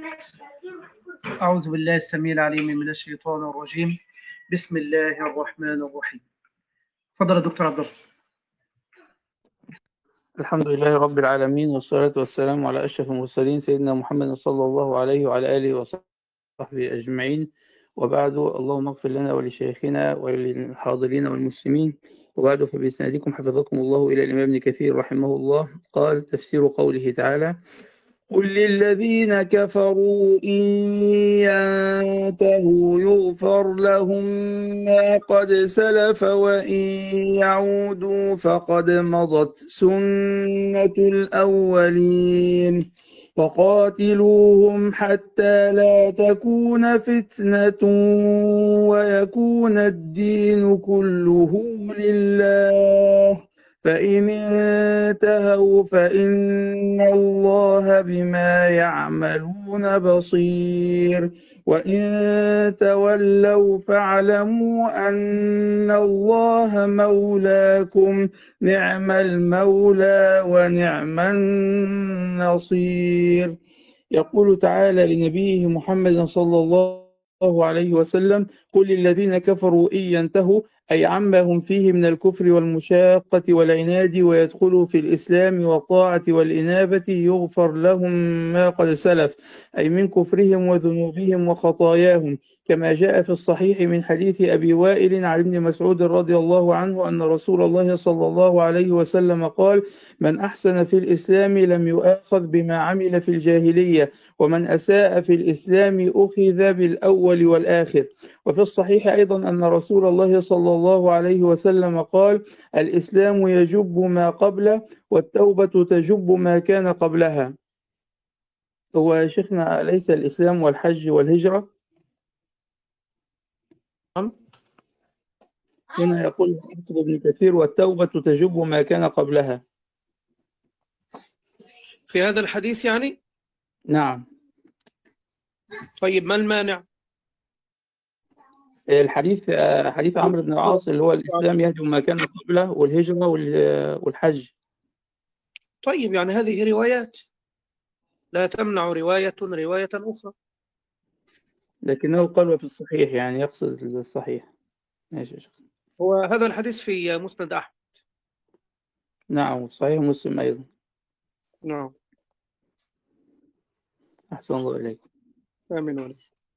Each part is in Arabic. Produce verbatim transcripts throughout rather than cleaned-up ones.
أعوذ بالله السميع العليم من الشيطان الرجيم. بسم الله الرحمن الرحيم. تفضل يا دكتور عبد الله. الحمد لله رب العالمين، والصلاة والسلام على أشرف المرسلين سيدنا محمد صلى الله عليه وعلى آله وصحبه أجمعين، وبعد. اللهم اغفر لنا ولشيخنا وللحاضرين والمسلمين، وبعد. فبإسنادكم حفظكم الله إلى الإمام ابن كثير رحمه الله قال: تفسير قوله تعالى: قل للذين كفروا إن ينتهوا يغفر لهم ما قد سلف وإن يعودوا فقد مضت سنة الأولين فقاتلوهم حتى لا تكون فتنة ويكون الدين كله لله، فإن انتهوا فإن الله بما يعملون بصير، وإن تولوا فاعلموا أن الله مولاكم، نعم المولى ونعم النصير. يقول تعالى لنبيه محمد صلى الله عليه وسلم: قل للذين كفروا إن ينتهوا، أي عما هم فيه من الكفر والمشاقة والعناد ويدخلوا في الإسلام والطاعة والإنابة يغفر لهم ما قد سلف، أي من كفرهم وذنوبهم وخطاياهم، كما جاء في الصحيح من حديث أبي وائل عن ابن مسعود رضي الله عنه أن رسول الله صلى الله عليه وسلم قال: من أحسن في الإسلام لم يؤاخذ بما عمل في الجاهلية، ومن أساء في الإسلام أخذ بالأول والآخر. وفي الصحيح أيضا أن رسول الله صلى الله عليه وسلم قال: الإسلام يجب ما قبله، والتوبة تجب ما كان قبلها. هو يا شيخنا ليس الإسلام والحج والهجرة؟ هنا يقول ابن كثير: والتوبة تجب ما كان قبلها. في هذا الحديث يعني؟ نعم. طيب ما المانع؟ الحديث حديث عمرو بن العاص اللي هو الإسلام يهدم ما كان قبله، والهجرة والحج. طيب يعني هذه روايات لا تمنع رواية رواية أخرى، لكنه قال في الصحيح، يعني يقصد الصحيح. ماشي يا شيخ. هو هذا الحديث في مسند أحمد. نعم، صحيح مسلم أيضا. نعم. أحسن الله إليكم. آمين وليك.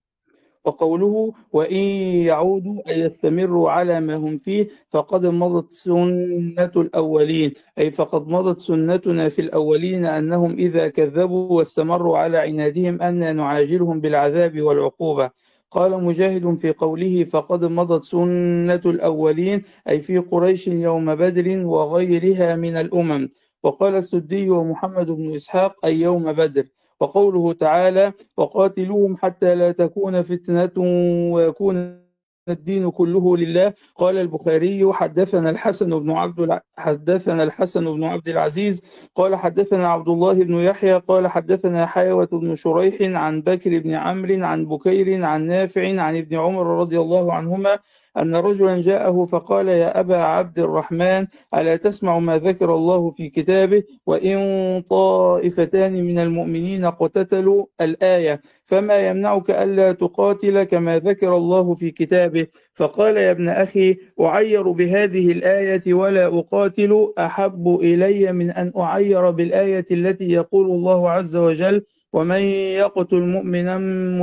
وقوله: وإن يعودوا أي يستمروا على ما هم فيه فقد مضت سنة الأولين، أي فقد مضت سنتنا في الأولين أنهم إذا كذبوا واستمروا على عنادهم أن نعاجلهم بالعذاب والعقوبة. قال مجاهد في قوله: فقد مضت سنة الأولين، أي في قريش يوم بدر وغيرها من الأمم. وقال السدي ومحمد بن إسحاق: أي يوم بدر. وقوله تعالى: وقاتلوهم حتى لا تكون فتنة ويكون الدين كله لله. قال البخاري: حدثنا الحسن بن عبد الع... حدثنا الحسن بن عبد العزيز قال حدثنا عبد الله بن يحيى قال حدثنا حيوة بن شريح عن بكر بن عمرو عن بكير عن نافع عن ابن عمر رضي الله عنهما أن رجلا جاءه فقال: يا أبا عبد الرحمن، ألا تسمع ما ذكر الله في كتابه: وإن طائفتان من المؤمنين اقتتلوا، الآية، فما يمنعك ألا تقاتل كما ذكر الله في كتابه؟ فقال: يا ابن أخي، أعير بهذه الآية ولا أقاتل أحب إلي من أن أعير بالآية التي يقول الله عز وجل: ومن يقتل مؤمنا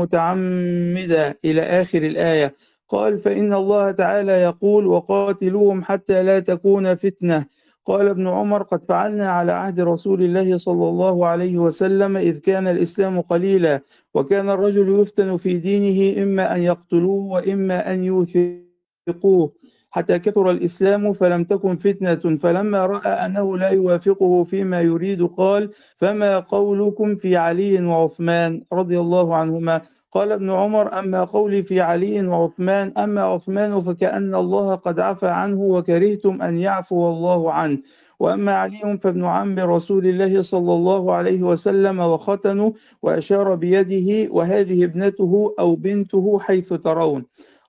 متعمدا، إلى آخر الآية. قال: فإن الله تعالى يقول: وقاتلوهم حتى لا تكون فتنة. قال ابن عمر: قد فعلنا على عهد رسول الله صلى الله عليه وسلم إذ كان الإسلام قليلا، وكان الرجل يفتن في دينه إما أن يقتلوه وإما أن يوثقوه، حتى كثر الإسلام فلم تكن فتنة، فلما رأى أنه لا يوافقه فيما يريد قال: فما قولكم في علي وعثمان رضي الله عنهما؟ قال ابن عمر: أما قولي في علي وعثمان، أما عثمان فكأن الله قد عفى عنه وكرهتم أن يعفو الله عنه، وأما علي فابن عم رسول الله صلى الله عليه وسلم وختنه، وأشار بيده: وهذه ابنته أو بنته حيث ترون.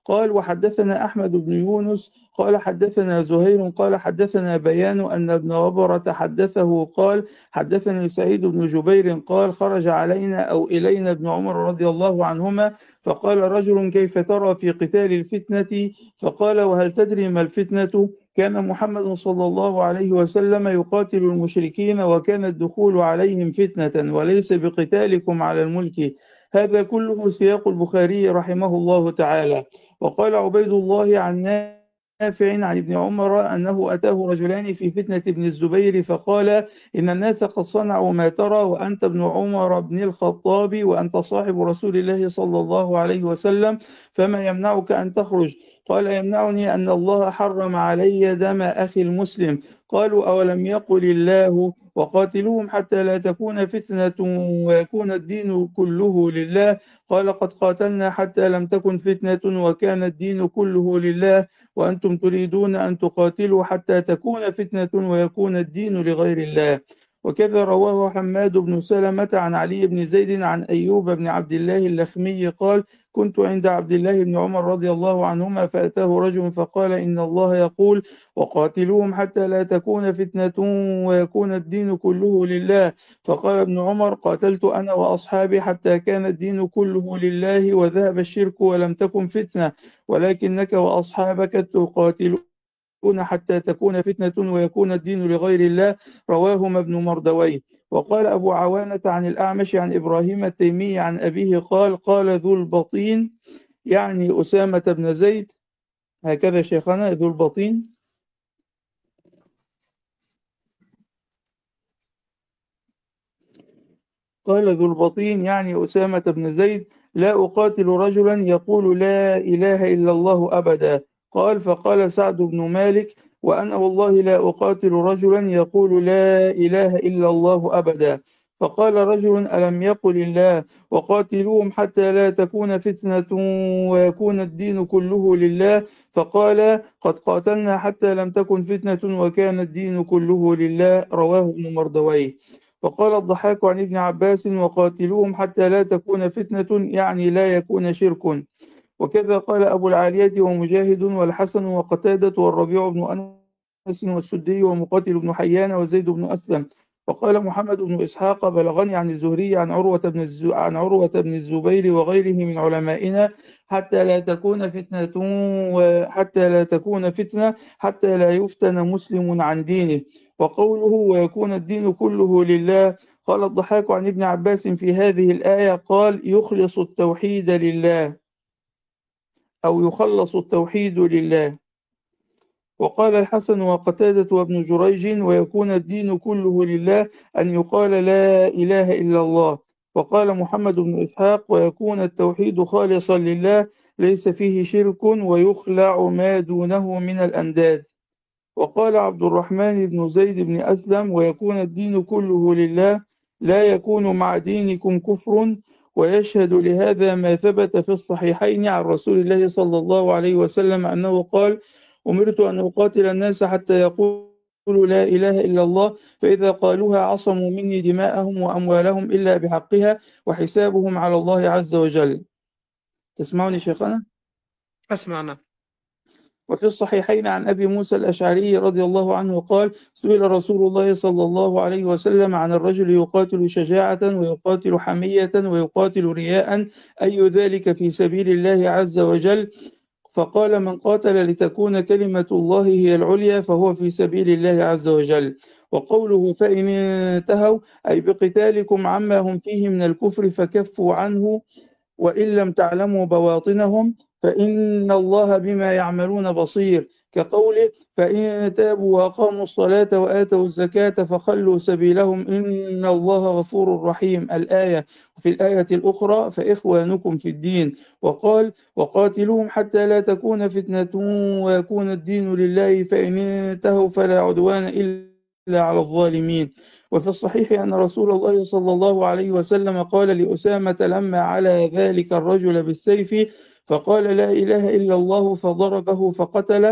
قال وحدثنا أحمد بن يونس قال حدثنا زهير قال حدثنا بيان أن ابن وبرة حدثه قال حدثني سعيد بن جبير قال خرج علينا أو إلينا ابن عمر رضي الله عنهما فقال رجل كيف ترى في قتال الفتنة؟ فقال وهل تدري ما الفتنة؟ كان محمد صلى الله عليه وسلم يقاتل المشركين وكان الدخول عليهم فتنة وليس بقتالكم على الملك. هذا كله سياق البخاري رحمه الله تعالى. وقال عبيد الله عن نافع عن ابن عمر أنه أتاه رجلان في فتنة ابن الزبير فقال إن الناس قد صنعوا ما ترى وأنت ابن عمر بن الخطاب وأنت صاحب رسول الله صلى الله عليه وسلم فما يمنعك أن تخرج؟ قال يمنعني أن الله حرم علي دم أخي المسلم. قالوا أولم يقل الله وقاتلوهم حتى لا تكون فتنة ويكون الدين كله لله؟ قال قد قاتلنا حتى لم تكن فتنة وكان الدين كله لله وأنتم تريدون أن تقاتلوا حتى تكون فتنة ويكون الدين لغير الله. وكذا رواه حماد بن سلمة عن علي بن زيد عن أيوب بن عبد الله اللخمي قال كنت عند عبد الله بن عمر رضي الله عنهما فأتاه رجل فقال إن الله يقول وقاتلوهم حتى لا تكون فتنة ويكون الدين كله لله. فقال ابن عمر قاتلت أنا وأصحابي حتى كان الدين كله لله وذهب الشرك ولم تكن فتنة ولكنك وأصحابك تقاتلون حتى تكون فتنة ويكون الدين لغير الله. رواهما ابن مردويه. وقال أبو عوانة عن الأعمش عن إبراهيم التيمي عن أبيه قال قال ذو البطين يعني أسامة بن زيد هكذا شيخنا ذو البطين قال ذو البطين يعني أسامة بن زيد لا أقاتل رجلا يقول لا إله إلا الله أبدا. قال فقال سعد بن مالك وأنا والله لا أقاتل رجلا يقول لا إله إلا الله أبدا. فقال رجل ألم يقل الله وقاتلوهم حتى لا تكون فتنة ويكون الدين كله لله؟ فقال قد قاتلنا حتى لم تكن فتنة وكان الدين كله لله. رواه ابن مردويه. وقال الضحاك عن ابن عباس وقاتلوهم حتى لا تكون فتنة يعني لا يكون شرك. وكذا قال أبو العالية ومجاهد والحسن وقتادة والربيع بن أنس والسدي ومقاتل بن حيان وزيد بن أسلم. وقال محمد بن إسحاق بلغني عن الزهري عن عروة بن الز... عن عروة بن الزبير وغيره من علمائنا حتى لا تكون فتنة وحتى لا تكون فتنة حتى لا يفتن مسلم عن دينه. وقوله ويكون الدين كله لله قال الضحاك عن ابن عباس في هذه الآية قال يخلص التوحيد لله أو يخلص التوحيد لله. وقال الحسن وقتادة وابن جريج ويكون الدين كله لله أن يقال لا إله إلا الله. وقال محمد بن إسحاق ويكون التوحيد خالصا لله ليس فيه شرك ويخلع ما دونه من الأنداد. وقال عبد الرحمن بن زيد بن أسلم ويكون الدين كله لله لا يكون مع دينكم كفر. ويشهد لهذا ما ثبت في الصحيحين عن رسول الله صلى الله عليه وسلم أنه قال أمرت أن أقاتل الناس حتى يقولوا لا إله إلا الله فإذا قالوها عصموا مني دماءهم وأموالهم إلا بحقها وحسابهم على الله عز وجل. تسمعني شيخنا؟ أسمعنا. وفي الصحيحين عن أبي موسى الأشعري رضي الله عنه قال سئل رسول الله صلى الله عليه وسلم عن الرجل يقاتل شجاعة ويقاتل حمية ويقاتل رياء أي ذلك في سبيل الله عز وجل؟ فقال من قاتل لتكون كلمة الله هي العليا فهو في سبيل الله عز وجل. وقوله فإن انتهوا أي بقتالكم عما هم فيه من الكفر فكفوا عنه وإن لم تعلموا بواطنهم فإن الله بما يعملون بصير. كقوله فإن تابوا وأقاموا الصلاة وآتوا الزكاة فخلوا سبيلهم إن الله غفور رحيم الآية. وفي الآية الأخرى فإخوانكم في الدين. وقال وقاتلوهم حتى لا تكون فتنة ويكون الدين لله فإن انتهوا فلا عدوان إلا على الظالمين. وفي الصحيح أن رسول الله صلى الله عليه وسلم قال لأسامة لما على ذلك الرجل بالسيف فقال لا إله إلا الله فضربه فقتل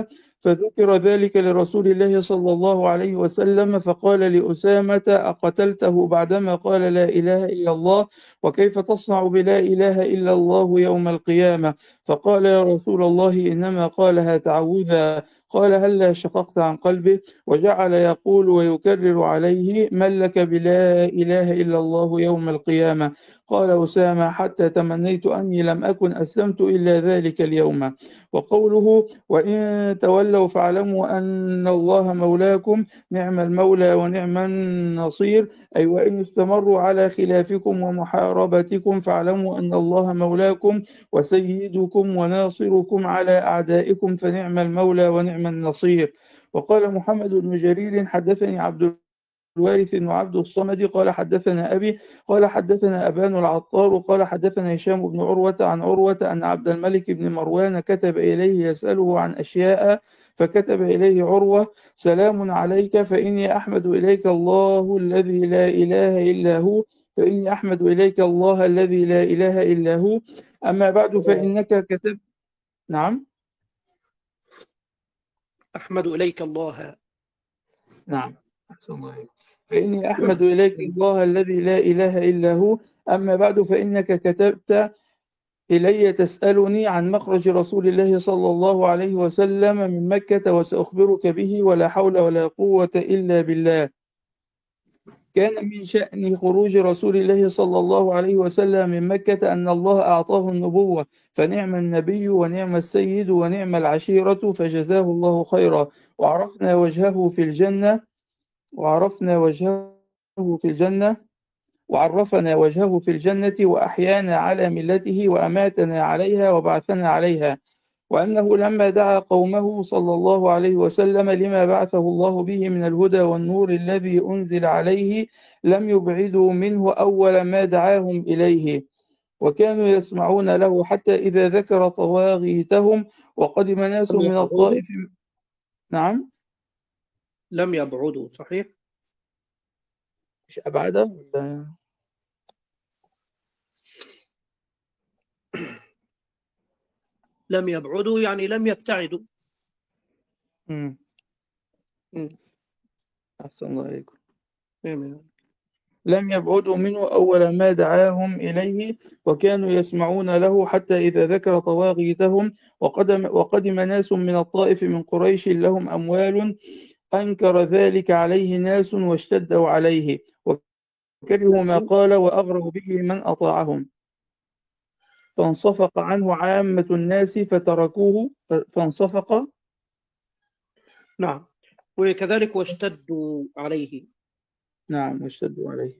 فذكر ذلك لرسول الله صلى الله عليه وسلم فقال لأسامة أقتلته بعدما قال لا إله إلا الله؟ وكيف تصنع بلا إله إلا الله يوم القيامة؟ فقال يا رسول الله إنما قالها تعوذا. قال هلا شققت عن قلبه؟ وجعل يقول ويكرر عليه من لك بلا إله إلا الله يوم القيامة؟ قال أسامة حتى تمنيت أني لم أكن أسلمت إلا ذلك اليوم. وقوله وإن تولوا فاعلموا أن الله مولاكم نعم المولى ونعم النصير، أي وإن استمروا على خلافكم ومحاربتكم فاعلموا أن الله مولاكم وسيدكم وناصركم على أعدائكم فنعم المولى ونعم النصير. وقال محمد بن جرير حدثني عبد الوارث وعبد الصمد قال حدثنا أبي قال حدثنا أبان العطار قال حدثنا هشام بن عروة عن عروة أن عبد الملك بن مروان كتب إليه يسأله عن أشياء، فكتب إليه عروة سلام عليك فإني أحمد إليك الله الذي لا إله إلا هو فإني أحمد إليك الله الذي لا إله إلا هو. أما بعد فإنك كتبت. نعم أحمد إليك الله. نعم أحسن الله عليك. فإني أحمد إليك الله الذي لا إله إلا هو. أما بعد فإنك كتبت إلي تسألني عن مخرج رسول الله صلى الله عليه وسلم من مكة وسأخبرك به ولا حول ولا قوة إلا بالله. كان من شأن خروج رسول الله صلى الله عليه وسلم من مكة أن الله أعطاه النبوة، فنعم النبي ونعم السيد ونعم العشيرة فجزاه الله خيرا. وعرفنا وجهه في الجنة وعرفنا وجهه في الجنة وعرفنا وجهه في الجنة وأحيانا على ملته وأماتنا عليها وبعثنا عليها. وأنه لما دعا قومه صلى الله عليه وسلم لما بعثه الله به من الهدى والنور الذي أنزل عليه لم يبعدوا منه أول ما دعاهم إليه، وكانوا يسمعون له حتى إذا ذكر طواغيتهم وقدم ناس من الطائف. نعم لم يبعدوا صحيح؟ مش أبعده ولا لم يبعدوا يعني لم يبتعدوا. مم. مم. أحسن الله عليكم. مم. لم يبعدوا منه أول ما دعاهم إليه وكانوا يسمعون له حتى إذا ذكر طواغيتهم وقدم, وقدم ناس من الطائف من قريش لهم أموال أنكر ذلك عليه ناس واشتدوا عليه وكرهوا ما قال وأغروا به من أطاعهم، فانصفق عنه عامة الناس فتركوه فانصفق. نعم وكذلك واشتدوا عليه. نعم واشتدوا عليه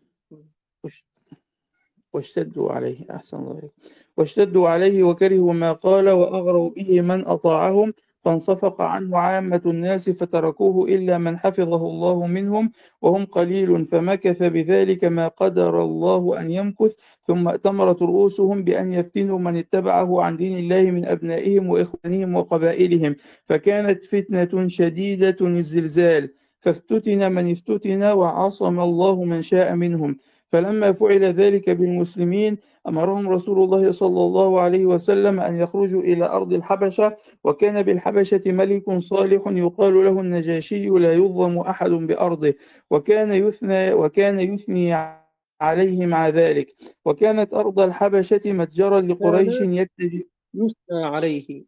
واشتدوا عليه أحسن الله عليك. واشتدوا عليه وكرهوا ما قال وأغروا به من أطاعهم فانصفق عنه عامة الناس فتركوه إلا من حفظه الله منهم وهم قليل، فمكث بذلك ما قدر الله أن يمكث، ثم ائتمرت رؤوسهم بأن يفتنوا من اتبعه عن دين الله من أبنائهم وإخوانهم وقبائلهم، فكانت فتنة شديدة الزلزال، فافتتن من افتتن وعصم الله من شاء منهم. فلما فعل ذلك بالمسلمين أمرهم رسول الله صلى الله عليه وسلم أن يخرجوا إلى أرض الحبشة، وكان بالحبشة ملك صالح يقال له النجاشي لا يظلم أحد بأرضه، وكان يثنى وكان يثني عليه مع ذلك، وكانت أرض الحبشة متجرا لقريش يتجه يثنى عليه،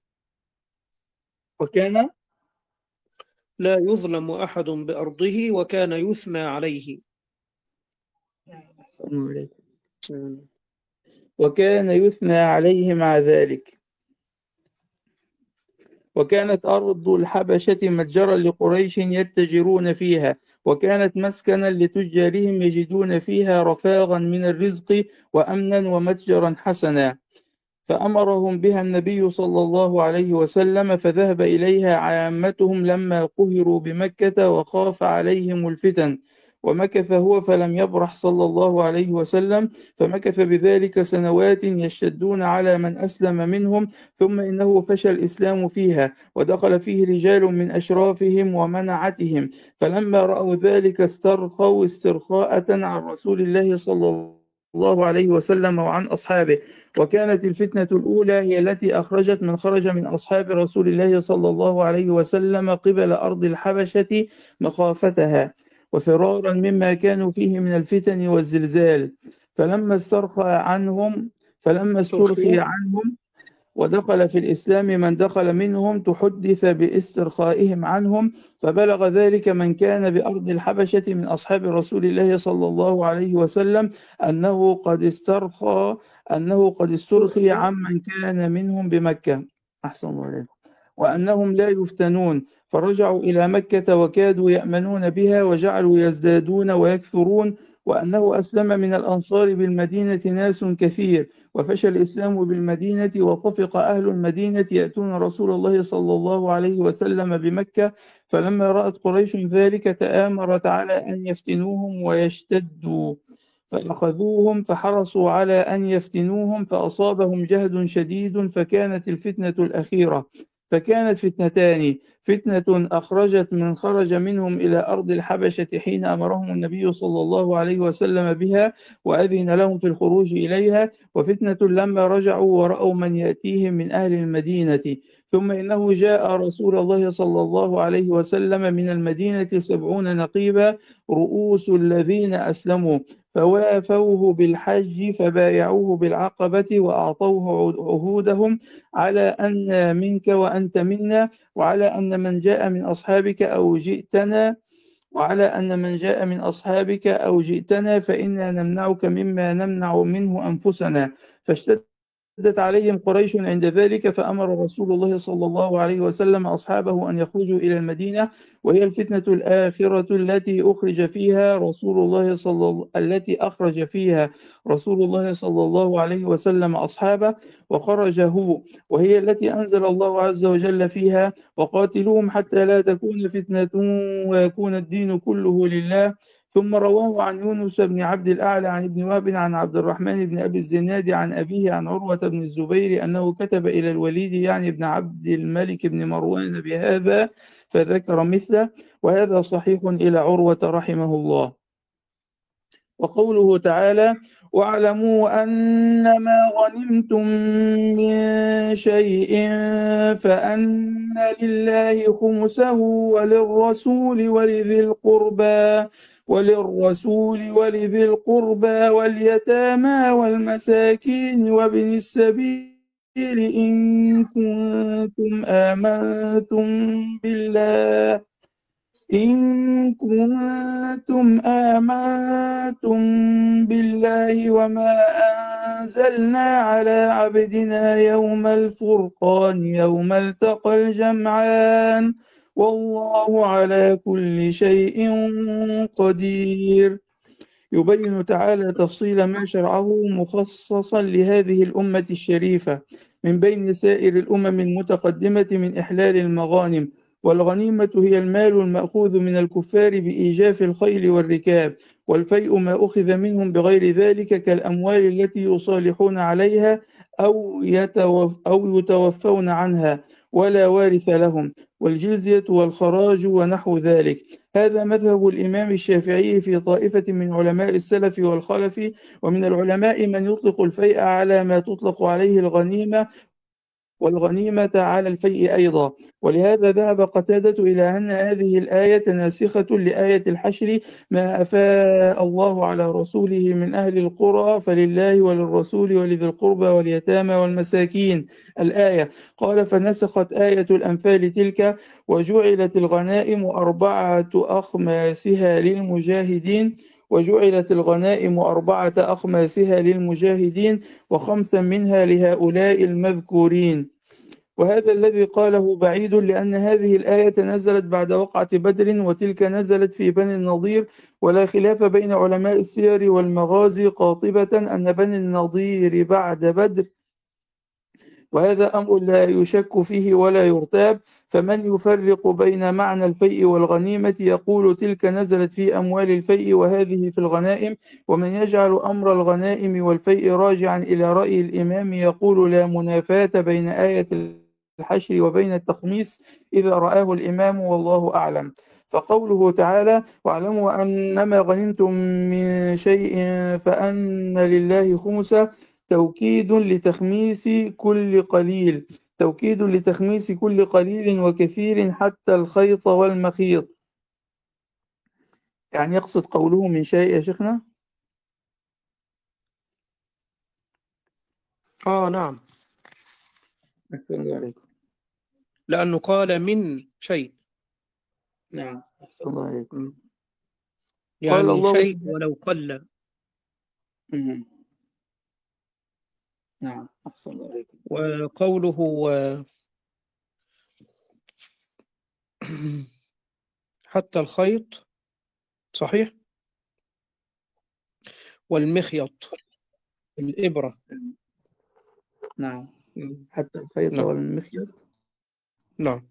وكان لا يظلم أحد بأرضه وكان يثنى عليه. وكان يثنى عليه مع ذلك، وكانت أرض الحبشة متجرا لقريش يتجرون فيها، وكانت مسكنا لتجارهم يجدون فيها رفاغا من الرزق وأمنا ومتجرا حسنا، فأمرهم بها النبي صلى الله عليه وسلم، فذهب إليها عامتهم لما قهروا بمكة وخاف عليهم الفتن، ومكث هو فلم يبرح صلى الله عليه وسلم، فمكث بذلك سنوات يشتدون على من أسلم منهم، ثم إنه فشى الإسلام فيها ودخل فيه رجال من أشرافهم ومنعتهم، فلما رأوا ذلك استرخوا استرخاءة عن رسول الله صلى الله عليه وسلم وعن أصحابه. وكانت الفتنة الأولى هي التي أخرجت من خرج من أصحاب رسول الله صلى الله عليه وسلم قبل أرض الحبشة مخافتها وفرارا مما كانوا فيه من الفتن والزلزال. فلما استرخى عنهم فلما استرخي عنهم ودخل في الإسلام من دخل منهم تحدث باسترخائهم عنهم، فبلغ ذلك من كان بأرض الحبشة من أصحاب رسول الله صلى الله عليه وسلم أنه قد استرخى أنه قد استرخي عمن كان منهم بمكة. أحسن الله عليكم. وأنهم لا يفتنون، فرجعوا إلى مكة وكادوا يأمنون بها وجعلوا يزدادون ويكثرون. وأنه أسلم من الأنصار بالمدينة ناس كثير، وفشى الإسلام بالمدينة، وطفق أهل المدينة يأتون رسول الله صلى الله عليه وسلم بمكة. فلما رأت قريش ذلك تآمرت على أن يفتنوهم ويشتدوا، فأخذوهم فحرصوا على أن يفتنوهم، فأصابهم جهد شديد، فكانت الفتنة الأخيرة فكانت فتنتان: فتنة أخرجت من خرج منهم إلى أرض الحبشة حين أمرهم النبي صلى الله عليه وسلم بها وأذن لهم في الخروج إليها، وفتنة لما رجعوا ورأوا من يأتيهم من أهل المدينة. ثم إنه جاء رسول الله صلى الله عليه وسلم من المدينة سبعون نقيبا رؤوس الذين أسلموا، فوافوه بالحج فبايعوه بالعقبة وأعطوه عهودهم على أن منك وأنت منا، وعلى أن من جاء من أصحابك أو جئتنا وعلى أن من جاء من أصحابك أو جئتنا فإنا نمنعك مما نمنع منه أنفسنا. فاشتدت عليهم قريش عند ذلك، فأمر رسول الله صلى الله عليه وسلم أصحابه أن يخرجوا إلى المدينة، وهي الفتنة الآخرة التي أخرج فيها رسول الله صلى التي أخرج فيها رسول الله صلى الله عليه وسلم أصحابه وخرج هو، وهي التي أنزل الله عز وجل فيها: وقاتلوهم حتى لا تكون فتنة ويكون الدين كله لله. ثم رواه عن يونس بن عبد الأعلى عن ابن وهب عن عبد الرحمن بن أبي الزناد عن أبيه عن عروة بن الزبير أنه كتب إلى الوليد يعني ابن عبد الملك بن مروان بهذا فذكر مثله، وهذا صحيح إلى عروة رحمه الله. وقوله تعالى: واعلموا أنما غنمتم من شيء فأن لله خمسه وللرسول ولذي القربى وللرسول ولذي القربى واليتامى والمساكين وابن السبيل إن كنتم آمنتم بالله إن كنتم آمنتم بالله وما أنزلنا على عبدنا يوم الفرقان يوم التقى الجمعان والله على كل شيء قدير. يبين تعالى تفصيل ما شرعه مخصصا لهذه الأمة الشريفة من بين سائر الأمم المتقدمة من إحلال المغانم. والغنيمة هي المال المأخوذ من الكفار بإيجاف الخيل والركاب، والفيء ما أخذ منهم بغير ذلك كالأموال التي يصالحون عليها أو, يتوف أو يتوفون عنها ولا وارث لهم، والجزية والخراج ونحو ذلك. هذا مذهب الإمام الشافعي في طائفة من علماء السلف والخلف، ومن العلماء من يطلق الفيء على ما تطلق عليه الغنيمة والغنيمة على الفيء أيضا. ولهذا ذهب قتادة إلى أن هذه الآية ناسخة لآية الحشر: ما أفاء الله على رسوله من أهل القرى فلله وللرسول ولذي القربى واليتامى والمساكين الآية. قال: فنسخت آية الأنفال تلك، وجعلت الغنائم أربعة أخماسها للمجاهدين وجعلت الغنائم أربعة أخماسها للمجاهدين وخمسا منها لهؤلاء المذكورين. وهذا الذي قاله بعيد، لأن هذه الآية نزلت بعد وقعة بدر، وتلك نزلت في بني النضير. ولا خلاف بين علماء السير والمغازي قاطبة أن بني النضير بعد بدر، وهذا أمر لا يشك فيه ولا يرتاب. فمن يفرق بين معنى الفيء والغنيمة يقول تلك نزلت في أموال الفيء وهذه في الغنائم، ومن يجعل أمر الغنائم والفيء راجعا إلى رأي الإمام يقول لا منافاة بين آية الحشر وبين التخميس إذا رآه الإمام، والله أعلم. فقوله تعالى واعلموا أنما غنمتم من شيء فأن لله خمسه توكيد لتخميس كل قليل توكيد لتخميس كل قليل وكثير حتى الخيط والمخيط. يعني يقصد قوله من شيء يا شيخنا؟ آه نعم، أحسن الله عليكم. لأنه قال من شيء، نعم أحسن الله عليكم. قال يعني الله شيء ولو قل. مم. نعم أحسن الله عليكم. وقوله آه، حتى الخيط، صحيح، والمخيط، الإبرة. نعم مم. حتى الخيط نعم والمخيط. نعم.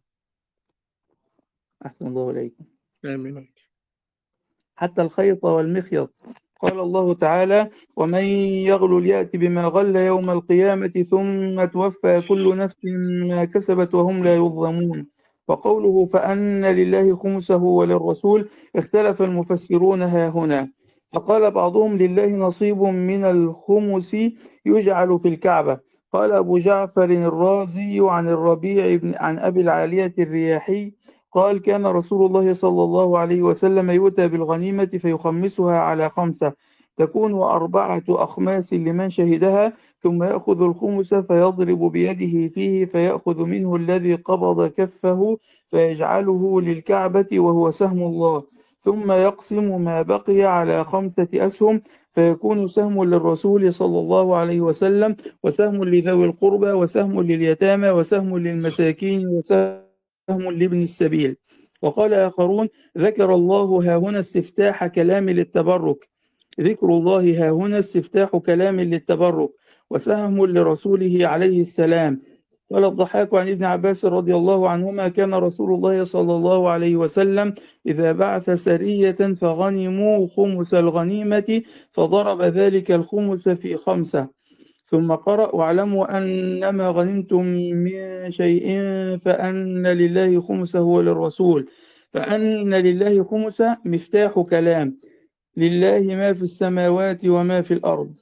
أحسن الله عليكم. آمين. حتى الخيط والمخيط. قال الله تعالى ومن يغل يأتي بما غل يوم القيامة ثم توفى كل نفس ما كسبت وهم لا يظلمون. وقوله فأن لله خمسه وللرسول اختلف المفسرون ها هنا، فقال بعضهم لله نصيب من الخمس يجعل في الكعبة. قال أبو جعفر الرازي عن الربيع بن عن أبي العالية الرياحي قال كان رسول الله صلى الله عليه وسلم يؤتى بالغنيمة فيخمسها على خمسة تكون أربعة أخماس لمن شهدها ثم يأخذ الخمس فيضرب بيده فيه فيأخذ منه الذي قبض كفه فيجعله للكعبة وهو سهم الله ثم يقسم ما بقي على خمسة أسهم فيكون سهم للرسول صلى الله عليه وسلم وسهم لذوي القربى وسهم لليتامى وسهم للمساكين وسهم لابن السبيل. وقال آخرون ذكر الله ها هنا استفتاح كلام للتبرك ذكر الله ها هنا استفتاح كلام للتبرك وسهم لرسوله عليه السلام. قال الضحاك عن ابن عباس رضي الله عنهما كان رسول الله صلى الله عليه وسلم إذا بعث سرية فغنموا خمس الغنيمة فضرب ذلك الخمس في خمسة ثم قرأ واعلموا أنما غنمتم من شيء فأن لله خمسه وللرسول. فأن لله خمسه مفتاح كلام لله ما في السماوات وما في الأرض.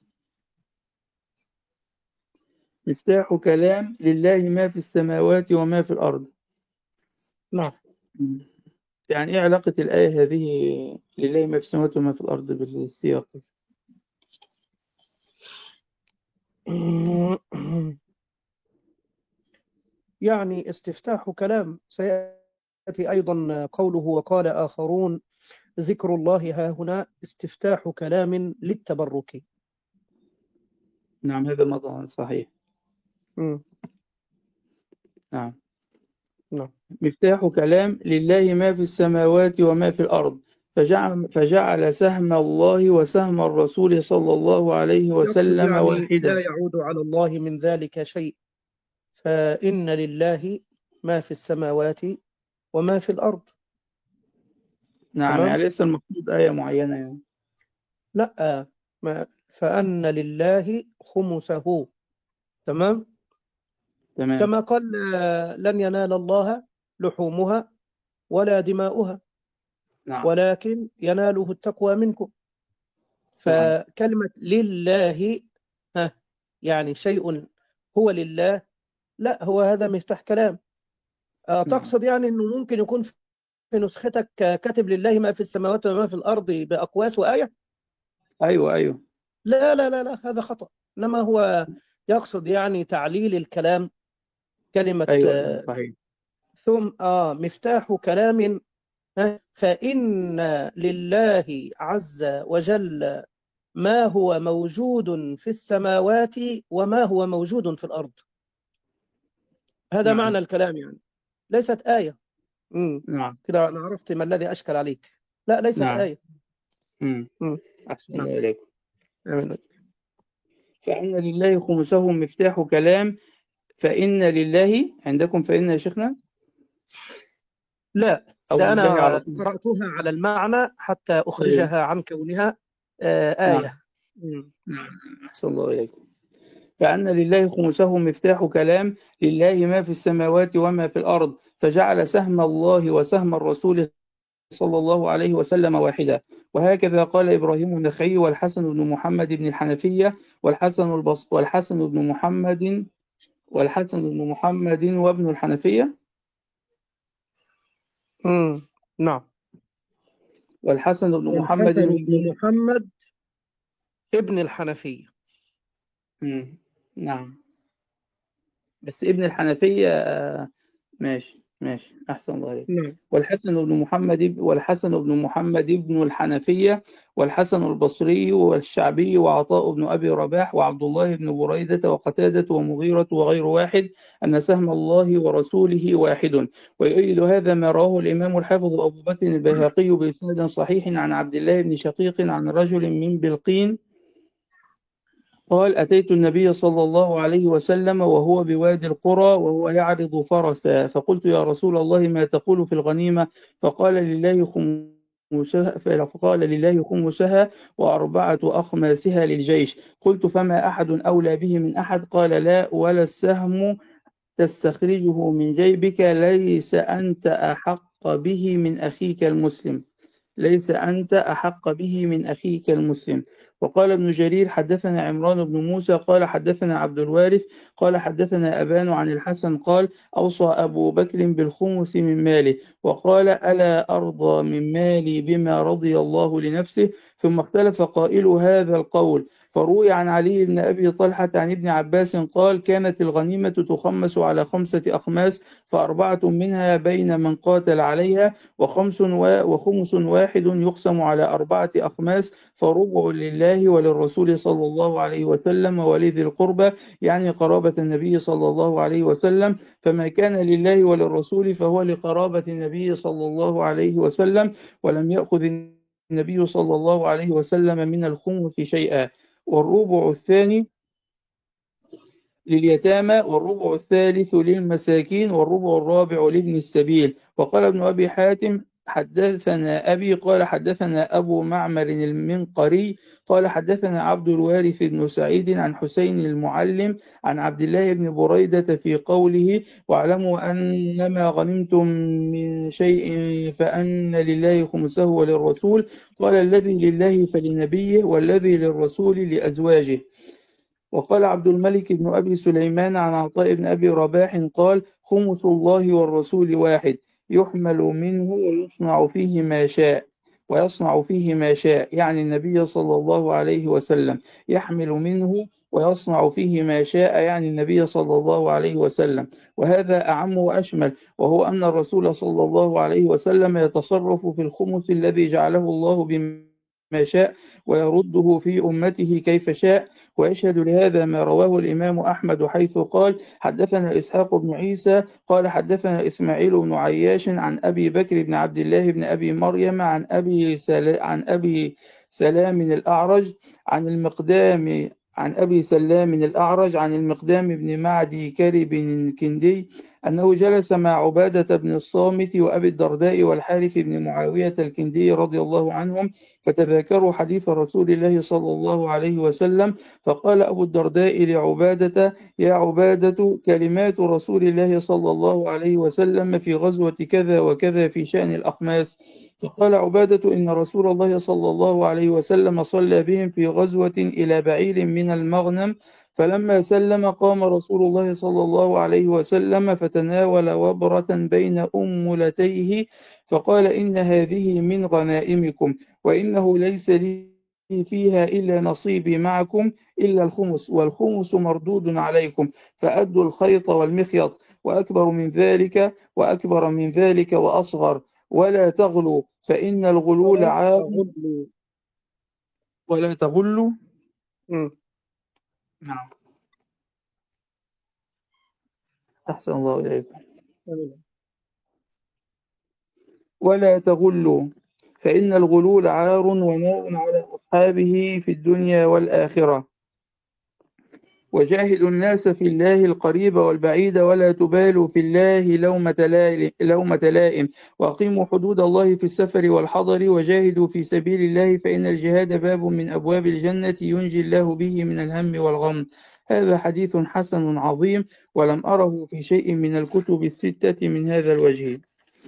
مفتاح كلام لله ما في السماوات وما في الأرض. نعم. يعني إيه علاقة الآية هذه لله ما في السماوات وما في الأرض بالسياق؟ يعني استفتاح كلام. سيأتي أيضا قوله وقال آخرون ذكر الله ها هنا استفتاح كلام للتبرك. نعم هذا مضى صحيح. مم. نعم نعم. مفتاح كلام لله ما في السماوات وما في الأرض فجعل, فجعل سهم الله وسهم الرسول صلى الله عليه يقصد وسلم يعني لا واحدا. يعود على الله من ذلك شيء، فإن لله ما في السماوات وما في الأرض. نعم تمام؟ يعني ليس المقصود آية معينة يعني. لا، ما فأن لله خمسه. تمام؟ تمام. كما قال آه، لن ينال الله لحومها ولا دماؤها نعم ولكن يناله التقوى منكم. نعم فكلمة لله، ها، يعني شيء هو لله، لا، هو هذا مفتاح كلام. آه، نعم تقصد يعني أنه ممكن يكون في نسختك كاتب لله ما في السماوات وما في الأرض بأقواس وآية؟ أيوة أيوة. لا لا لا لا، هذا خطأ. إنما هو يقصد يعني تعليل الكلام، كلمة أيوة أيوة آه، صحيح. ثم آه مفتاح كلام، ها، فإن لله عز وجل ما هو موجود في السماوات وما هو موجود في الأرض. هذا نعم معنى الكلام يعني، ليست آية. مم. نعم كده أنا عرفت ما الذي أشكل عليك. لا، ليست نعم. آية. مم. مم. أحسن نعم. الله إليكم. آمين. فإن لله خمسه مفتاح كلام. فإن لله عندكم فإن يا شيخنا لا، أو ده لله أنا على طول؟ قرأتها على المعنى حتى أيوة. أخرجها عن كونها آه نعم آية. مم. نعم أحسن الله إليكم. فأن لله خمسه مفتاح كلام لله ما في السماوات وما في الأرض فجعل سهم الله وسهم الرسول صلى الله عليه وسلم واحدة. وهكذا قال إبراهيم النخعي والحسن بن محمد بن الحنفية والحسن البص والحسن بن محمد والحسن بن محمد وابن الحنفية مم. نعم. والحسن بن محمد والحسن بن وابن محمد ابن الحنفية. مم. نعم، بس ابن الحنفية آه، ماشي ماشي أحسن الله عليك. نعم. والحسن بن محمد والحسن بن محمد ابن الحنفية والحسن البصري والشعبي وعطاء بن أبي رباح وعبد الله بن بريدة وقتادة ومغيرة وغير واحد أن سهم الله ورسوله واحد. ويؤيد هذا ما رواه الإمام الحافظ أبو بكر البيهقي بإسناد صحيح عن عبد الله بن شقيق عن رجل من بلقين قال: أتيت النبي صلى الله عليه وسلم وهو بوادي القرى وهو يعرض فرسا، فقلت: يا رسول الله، ما تقول في الغنيمة؟ فقال: لله خمسها فقال لله خمسها وأربعة أخماسها للجيش. قلت: فما أحد أولى به من أحد؟ قال: لا، ولا السهم تستخرجه من جيبك، ليس أنت أحق به من أخيك المسلم ليس أنت أحق به من أخيك المسلم. وقال ابن جرير: حدثنا عمران بن موسى قال حدثنا عبد الوارث قال حدثنا أبان عن الحسن قال: أوصى أبو بكر بالخمس من ماله، وقال: ألا أرضى من مالي بما رضي الله لنفسه. ثم اختلف قائل هذا القول، فروي عن علي بن أبي طلحة عن ابن عباس قال: كانت الغنيمة تخمس على خمسة أخماس، فأربعة منها بين من قاتل عليها، وخمس و... وخمس واحد يقسم على أربعة أخماس، فربع لله وللرسول صلى الله عليه وسلم ولذي القربى، يعني قرابة النبي صلى الله عليه وسلم. فما كان لله وللرسول فهو لقرابة النبي صلى الله عليه وسلم، ولم يأخذ النبي صلى الله عليه وسلم من الخمس شيئا. والربع الثاني لليتامى، والربع الثالث للمساكين، والربع الرابع لابن السبيل. وقال ابن أبي حاتم: حدثنا أبي قال حدثنا أبو معمر المنقري قال حدثنا عبد الوارث بن سعيد عن حسين المعلم عن عبد الله بن بريدة في قوله: واعلموا أنما غنمتم من شيء فأن لله خمسه وللرسول. قال: الذي لله فلنبيه، والذي للرسول لأزواجه. وقال عبد الملك بن أبي سليمان عن عطاء بن أبي رباح قال: خمس الله والرسول واحد، يحمل منه ويصنع فيه ما شاء ويصنع فيه ما شاء، يعني النبي صلى الله عليه وسلم، يحمل منه ويصنع فيه ما شاء، يعني النبي صلى الله عليه وسلم. وهذا أعم وأشمل، وهو أن الرسول صلى الله عليه وسلم يتصرف في الخمس الذي جعله الله بما شاء، ويرده في أمته كيف شاء. ويشهد لهذا ما رواه الإمام أحمد حيث قال: حدثنا إسحاق بن عيسى قال حدثنا إسماعيل بن عياش عن أبي بكر بن عبد الله بن أبي مريم عن أبي سل... عن أبي سلام الأعرج عن المقدام عن أبي سلام الأعرج عن المقدام بن معدي كرب الكندي أنه جلس مع عبادة بن الصامت وأبي الدرداء والحارث بن معاوية الكندي رضي الله عنهم، فتذاكروا حديث رسول الله صلى الله عليه وسلم. فقال أبو الدرداء لعبادة: يا عبادة، كلمات رسول الله صلى الله عليه وسلم في غزوة كذا وكذا في شأن الأخماس. فقال عبادة: إن رسول الله صلى الله عليه وسلم صلى بهم في غزوة إلى بعير من المغنم، فلما سلم قام رسول الله صلى الله عليه وسلم فتناول وبرة بين أملتيه، فقال: إن هذه من غنائمكم، وإنه ليس لي فيها إلا نصيبي معكم إلا الخمس، والخمس مردود عليكم، فأدوا الخيط والمخيط، وأكبر من ذلك وأكبر من ذلك وأصغر، ولا تغلوا فإن الغلول ولا عار. تغلوا. ولا تغلوا. مم. نعم، أحسن الله إليكم. آمين. ولا تغلوا فإن الغلول عار ونار على أصحابه في الدنيا والآخرة. وجاهدوا الناس في الله القريب والبعيد، ولا تبالوا في الله لومة لائم لومة لائم، وأقيموا حدود الله في السفر والحضر، وجاهدوا في سبيل الله، فإن الجهاد باب من أبواب الجنة ينجي الله به من الهم والغم. هذا حديث حسن عظيم، ولم أره في شيء من الكتب الستة من هذا الوجه.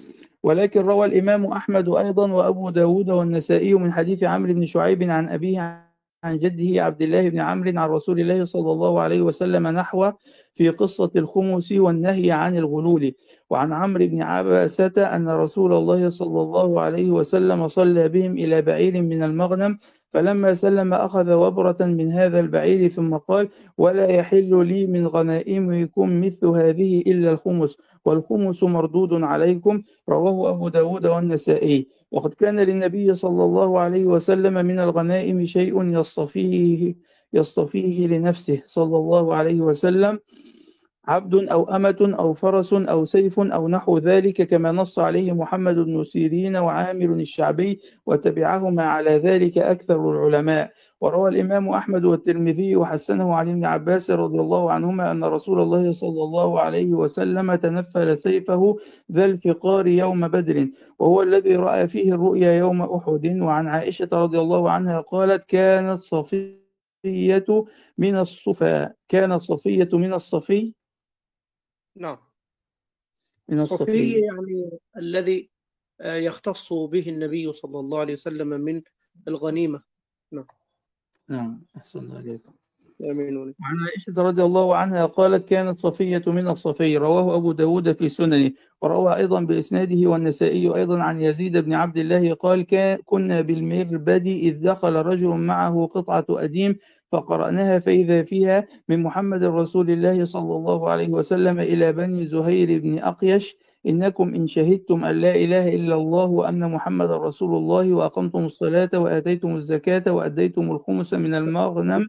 ولكن روى الإمام أحمد أيضا وأبو داود والنسائي من حديث عمرو بن شعيب عن أبيه عن جده عبد الله بن عمرو عن رسول الله صلى الله عليه وسلم نحوه في قصة الخمس والنهي عن الغلول. وعن عمرو بن عباسة أن رسول الله صلى الله عليه وسلم صلى بهم إلى بعير من المغنم، فلما سلم أخذ وبرة من هذا البعير ثم قال: ولا يحل لي من غنائمكم مثل هذه إلا الخمس، والخمس مردود عليكم. رواه أبو داود والنسائي. وقد كان للنبي صلى الله عليه وسلم من الغنائم شيء يصطفيه يصطفيه لنفسه صلى الله عليه وسلم، عبد أو أمة أو فرس أو سيف أو نحو ذلك، كما نص عليه محمد بن سيرين وعامر الشعبي، وتبعهما على ذلك أكثر العلماء. وروى الإمام أحمد والترمذي وحسنه عن ابن عباس رضي الله عنهما أن رسول الله صلى الله عليه وسلم تنفل سيفه ذا الفقار يوم بدر، وهو الذي رأى فيه الرؤيا يوم أحد. وعن عائشة رضي الله عنها قالت: كانت صفية من الصفا كانت صفية من الصفي نعم. من صفي الصفي يعني الذي آه، يختص به النبي صلى الله عليه وسلم من الغنيمة. نعم. نعم، أحسن الله عليكم. آمين. وعن عائشة رضي الله عنها قالت: كانت صفية من الصفي. رواه أبو داود في سننه. وروى أيضا بإسناده والنسائي أيضا عن يزيد بن عبد الله قال: كان كنا بالمربد إذ دخل رجل معه قطعة أديم فقرأناها فإذا فيها: من محمد رسول الله صلى الله عليه وسلم إلى بني زهير بن أقيش: إنكم إن شهدتم أن لا إله إلا الله وأن محمد رسول الله وأقمتم الصلاة وآتيتم الزكاة وأديتم الخمس من المغنم.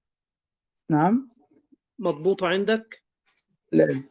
نعم. مضبوط عندك لا،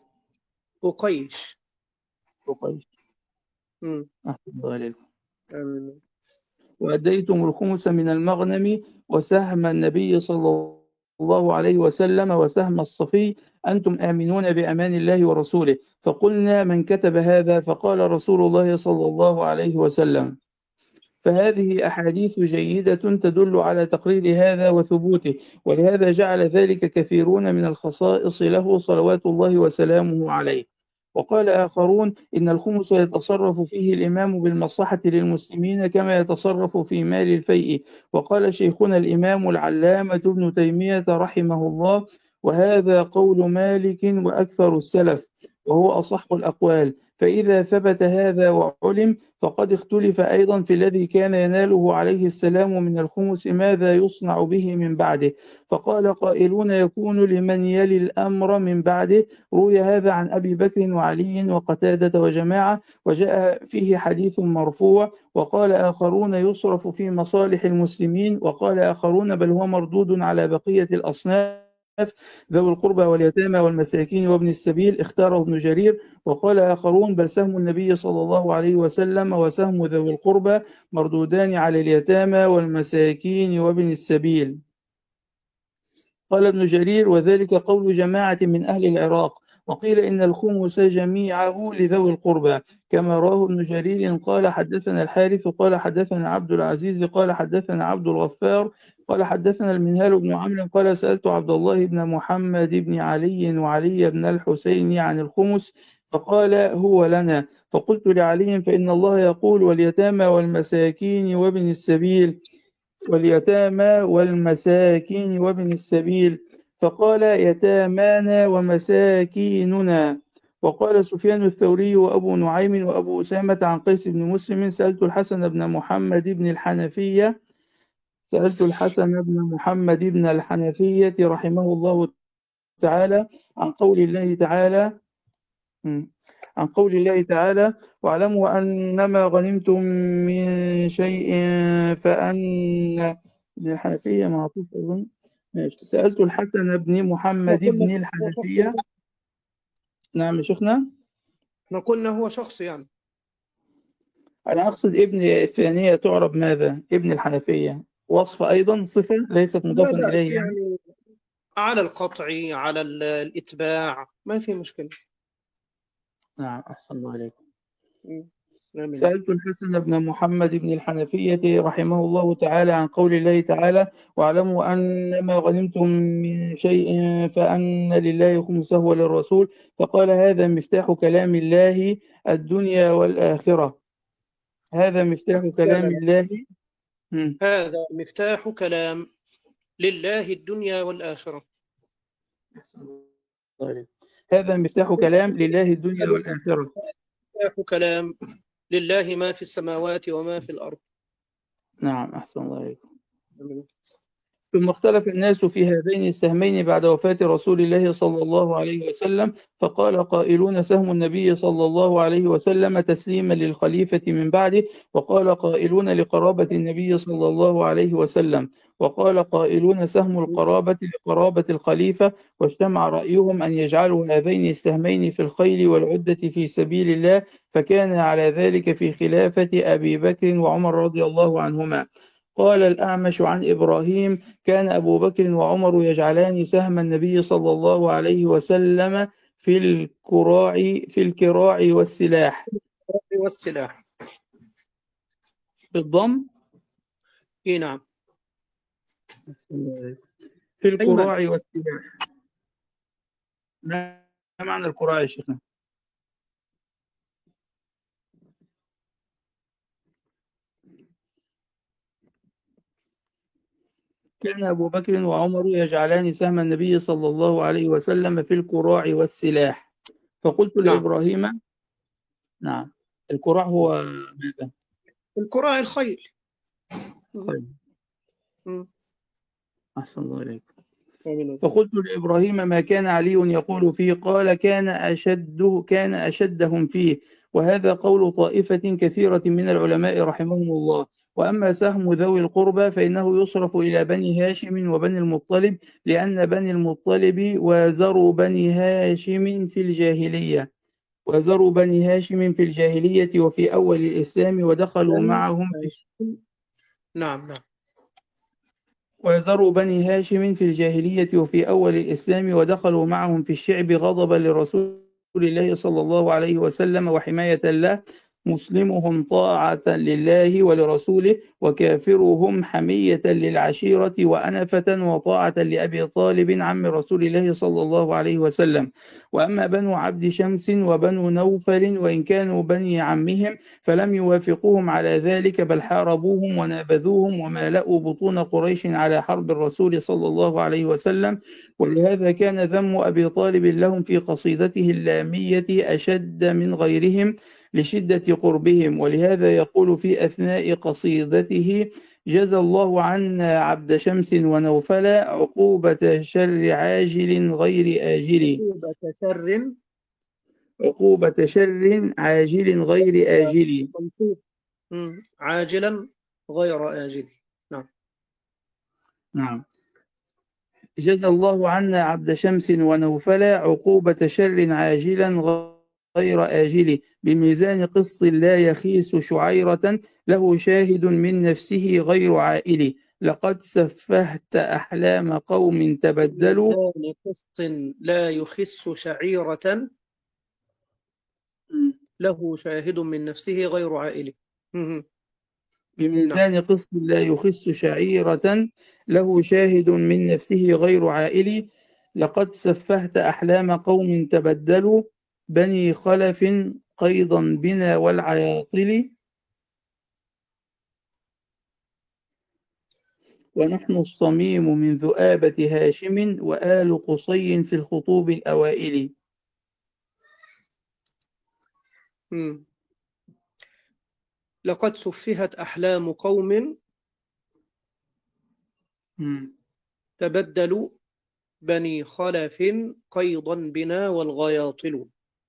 أقيش. وقيس. مم. أحسن الله عليكم. آمين. وأديتم الخمس من المغنم وسهم النبي صلى الله عليه وسلم وسهم الصفي، أنتم آمنون بأمان الله ورسوله. فقلنا: من كتب هذا؟ فقال رسول الله صلى الله عليه وسلم. فهذه أحاديث جيدة تدل على تقرير هذا وثبوته، ولهذا جعل ذلك كثيرون من الخصائص له صلوات الله وسلامه عليه. وقال آخرون: إن الخمس يتصرف فيه الإمام بالمصلحة للمسلمين كما يتصرف في مال الفيء. وقال شيخنا الإمام العلامة ابن تيمية رحمه الله: وهذا قول مالك وأكثر السلف، وهو أصح الأقوال. فإذا ثبت هذا وعلم فقد اختلف أيضا في الذي كان يناله عليه السلام من الخمس ماذا يصنع به من بعده. فقال قائلون: يكون لمن يلي الأمر من بعده. روي هذا عن أبي بكر وعلي وقتادة وجماعة، وجاء فيه حديث مرفوع. وقال آخرون: يصرف في مصالح المسلمين. وقال آخرون: بل هو مردود على بقية الأصناف ذوي القربى واليتامى والمساكين وابن السبيل، اختاره ابن جرير. وقال آخرون: بل سهم النبي صلى الله عليه وسلم وسهم ذوي القربى مردودان على اليتامى والمساكين وابن السبيل. قال ابن جرير: وذلك قول جماعة من أهل العراق. وقيل إن الخمس جميعه لذوي القربى، كما رواه ابن جرير. قال حدثنا الحارث قال حدثنا عبد العزيز قال حدثنا عبد الغفار قال حدثنا المنهال بن عمرو قال: سألت عبد الله بن محمد بن علي وعلي بن الحسين عن الخمس، فقال: هو لنا. فقلت لعلي: فإن الله يقول: واليتامى والمساكين وابن السبيل واليتامى والمساكين وابن السبيل. فقال: يتامانا ومساكيننا. وقال سفيان الثوري وأبو نعيم وأبو أسامة عن قيس بن مسلم: سألت الحسن بن محمد بن الحنفية سألت الحسن بن محمد بن الحنفية رحمه الله تعالى عن قول الله تعالى عن قول الله تعالى: واعلموا أنما غنمتم من شيء فأن الحنفية معطوف أظن. سألت الحسن بن محمد بن الحنفية. نعم يا شيخنا. احنا قلنا هو شخص يعني. أنا أقصد ابن الثانية تعرب ماذا؟ ابن الحنفية وصف أيضا صفة ليست مضافا لا إليه يعني. يعني على القطع على ال- الإتباع ما في مشكلة. نعم، أحسن الله عليكم. مم. آمين. سألت الحسن بن محمد بن الحنفية رحمه الله تعالى عن قول الله تعالى: واعلموا أنما غنمتم من شيء فأن لله خمسه وللرسول. فقال: هذا مفتاح كلام الله الدنيا والآخرة. هذا مفتاح كلام الله. مم. هذا مفتاح كلام لله الدنيا والآخرة. طيب. هذا مفتاح كلام لله الدنيا والآخرة. مفتاح كلام لله ما في السماوات وما في الأرض. نعم، أحسن الله عليكم. آمين. ثم اختلف الناس في هذين السهمين بعد وفاة رسول الله صلى الله عليه وسلم، فقال قائلون سهم النبي صلى الله عليه وسلم تسليما للخليفة من بعده، وقال قائلون لقرابة النبي صلى الله عليه وسلم، وقال قائلون سهم القرابة لقرابة الخليفة، واجتمع رأيهم أن يجعلوا هذين السهمين في الخيل والعدة في سبيل الله، فكان على ذلك في خلافة أبي بكر وعمر رضي الله عنهما. قال الأعمش عن إبراهيم كان أبو بكر وعمر يجعلان سهم النبي صلى الله عليه وسلم في الكراع في الكراع والسلاح والسلاح بالضم. إيه نعم. في الكراع أيمن. والسلاح. ما معنى الكراع يا شيخنا؟ كان أبو بكر وعمر يجعلان سهم النبي صلى الله عليه وسلم في الكراع والسلاح. فقلت نعم. لإبراهيم نعم، الكراع هو ماذا؟ الكراع الخيل. خير. مم. أحسن الله عليك. آمين. فقلت لإبراهيم ما كان علي يقول فيه؟ قال كان أشده كان أشدهم فيه، وهذا قول طائفة كثيرة من العلماء رحمهم الله. وأما سهم ذوي القربى فإنه يصرف إلى بني هاشم وبني المطلب، لأن بني المطلب وزروا بني هاشم في الجاهلية وزروا بني هاشم في الجاهلية وفي أول الإسلام ودخلوا معهم في نعم نعم. ويزروا بني هاشم في الجاهلية وفي أول الإسلام ودخلوا معهم في الشعب غضبا لرسول الله صلى الله عليه وسلم وحماية له، مسلمهم طاعة لله ولرسوله، وكافرهم حمية للعشيرة وأنفة وطاعة لأبي طالب عم رسول الله صلى الله عليه وسلم. وأما بنو عبد شمس وبنو نوفل وإن كانوا بني عمهم فلم يوافقوهم على ذلك، بل حاربوهم ونابذوهم ومالأوا بطون قريش على حرب الرسول صلى الله عليه وسلم. ولهذا كان ذم أبي طالب لهم في قصيدته اللامية أشد من غيرهم لشدة قربهم، ولهذا يقول في أثناء قصيدته جزى الله عنا عبد شمس ونوفل عقوبة شر عاجل غير آجل عقوبة شر عقوبة شر عاجل غير آجل. مم. عاجلا غير آجل. نعم نعم. جزى الله عنا عبد شمس ونوفل عقوبة شر عاجلا غير آجل، بميزان قسط لا يخيس شعيرة له شاهد من نفسه غير عائل. لقد سفهت أحلام قوم تبدلوا بميزان قسط لا يخس شعيرة له شاهد من نفسه غير عائل. مم. بميزان قسط لا يخس شعيرة له شاهد من نفسه غير عائل. لقد سفهت أحلام قوم تبدلوا بني خلف قيضا بنا والعياطل، ونحن الصميم من ذؤابة هاشم وآل قصي في الخطوب الأوائل. مم. لقد سفهت أحلام قوم مم. تبدلوا بني خلف قيضا بنا والغياطل.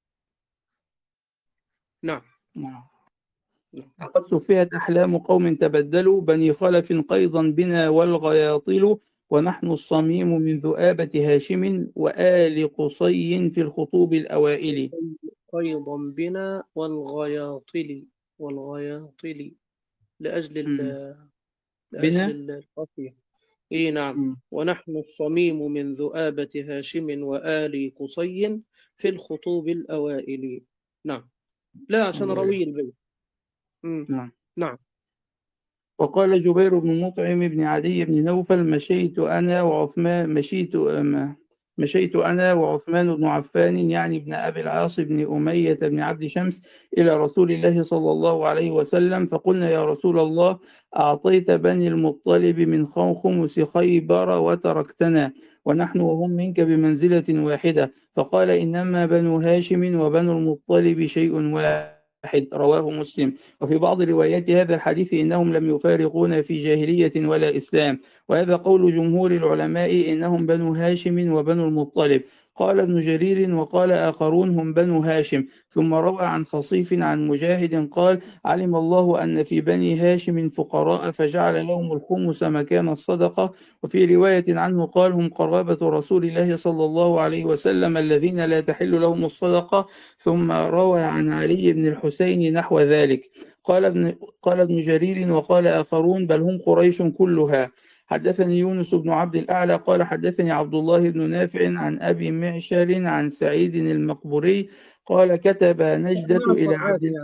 نعم. نعم. لقد سفهت أحلام قوم تبدلوا بني خلف قيضا بنا والغياطل، ونحن الصميم من ذؤابة هاشم وآل قصي في الخطوب الأوائل. قيضا بنا والغياطل والغياطل لأجل ال بنا لأجل القافية. إيه نعم. مم. ونحن الصميم من ذؤابة هاشم وآل قصي في الخطوب الأوائل. نعم. لا عشان روي البيت. مم. نعم. نعم. وقال جبير بن مطعم بن عدي بن نوفل مشيت أنا وعثمان مشيت مشيت أنا وعثمان بن عفان يعني ابن أبي العاص بن أمية بن عبد شمس إلى رسول الله صلى الله عليه وسلم فقلنا يا رسول الله أعطيت بني المطلب من خمس خيبر وتركتنا ونحن وهم منك بمنزلة واحدة فقال إنما بنو هاشم وبنو المطلب شيء واحد رواه مسلم. وفي بعض روايات هذا الحديث إنهم لم يفارقون في جاهلية ولا إسلام، وهذا قول جمهور العلماء إنهم بنو هاشم وبنو المطلب. قال ابن جرير وقال آخرون هم بنو هاشم. ثم روى عن خصيف عن مجاهد قال علم الله أن في بني هاشم فقراء فجعل لهم الخمس مكان الصدقة. وفي رواية عنه قال هم قرابة رسول الله صلى الله عليه وسلم الذين لا تحل لهم الصدقة. ثم روى عن علي بن الحسين نحو ذلك. قال ابن, قال ابن جرير وقال آخرون بل هم قريش كلها. حدثني يونس بن عبد الأعلى قال حدثني عبد الله بن نافع عن أبي معشر عن سعيد المقبوري قال كتب نجدة إلى عبد الله.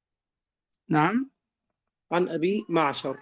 نعم عن أبي معشر.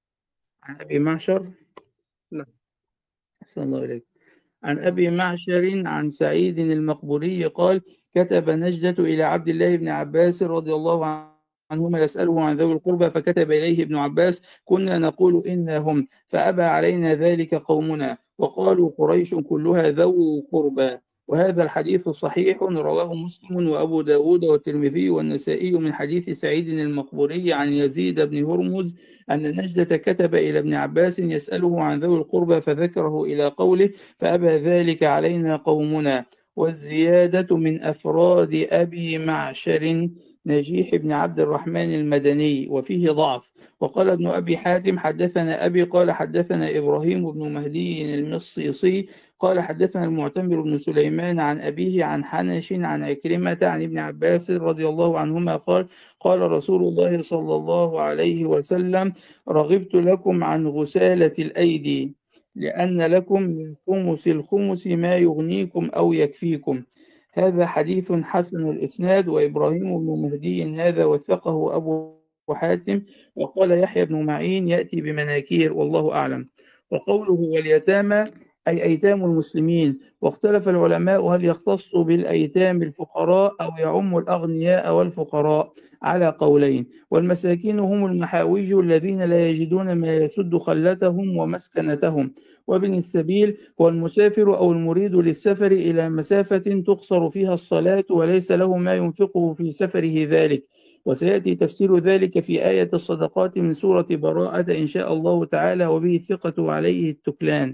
عن أبي معشر نعم. أحسن الله إليك. عن أبي معشر عن سعيد المقبوري قال كتب نجدة إلى عبد الله بن عباس رضي الله عنهما يسأله عن ذوي القربى فكتب إليه ابن عباس كنا نقول إنهم فأبى علينا ذلك قومنا وقالوا قريش كلها ذو قربى. وهذا الحديث صحيح رواه مسلم وأبو داود والترمذي والنسائي من حديث سعيد المقبوري عن يزيد بن هرمز أن نجدة كتب إلى ابن عباس يسأله عن ذوي القربى فذكره إلى قوله فأبى ذلك علينا قومنا. والزيادة من أفراد أبي معشر نجيح بن عبد الرحمن المدني وفيه ضعف. وقال ابن أبي حاتم حدثنا أبي قال حدثنا إبراهيم بن مهدي المصيصي قال حدثنا المعتمر بن سليمان عن أبيه عن حنش عن عكرمة عن ابن عباس رضي الله عنهما قال قال رسول الله صلى الله عليه وسلم رغبت لكم عن غسالة الأيدي لأن لكم من خمس الخمس ما يغنيكم أو يكفيكم. هذا حديث حسن الإسناد. وإبراهيم بن مهدي هذا وثقه أبو حاتم. وقال يحيى بن معين يأتي بمناكير والله أعلم. وقوله واليتامى أي أيتام المسلمين. واختلف العلماء هل يختص بالأيتام الفقراء أو يعم الأغنياء والفقراء على قولين. والمساكين هم المحاوج الذين لا يجدون ما يسد خلتهم ومسكنتهم. وابن السبيل هو المسافر أو المريد للسفر إلى مسافة تقصر فيها الصلاة وليس له ما ينفقه في سفره ذلك. وسيأتي تفسير ذلك في آية الصدقات من سورة براءة إن شاء الله تعالى وبه الثقة وعليه التكلان.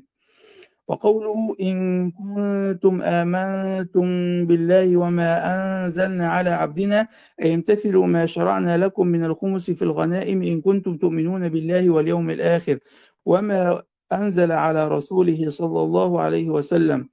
وقوله إن كنتم آمنتم بالله وما أنزلنا على عبدنا أي امتثلوا ما شرعنا لكم من الخمس في الغنائم إن كنتم تؤمنون بالله واليوم الآخر وما أنزل على رسوله صلى الله عليه وسلم.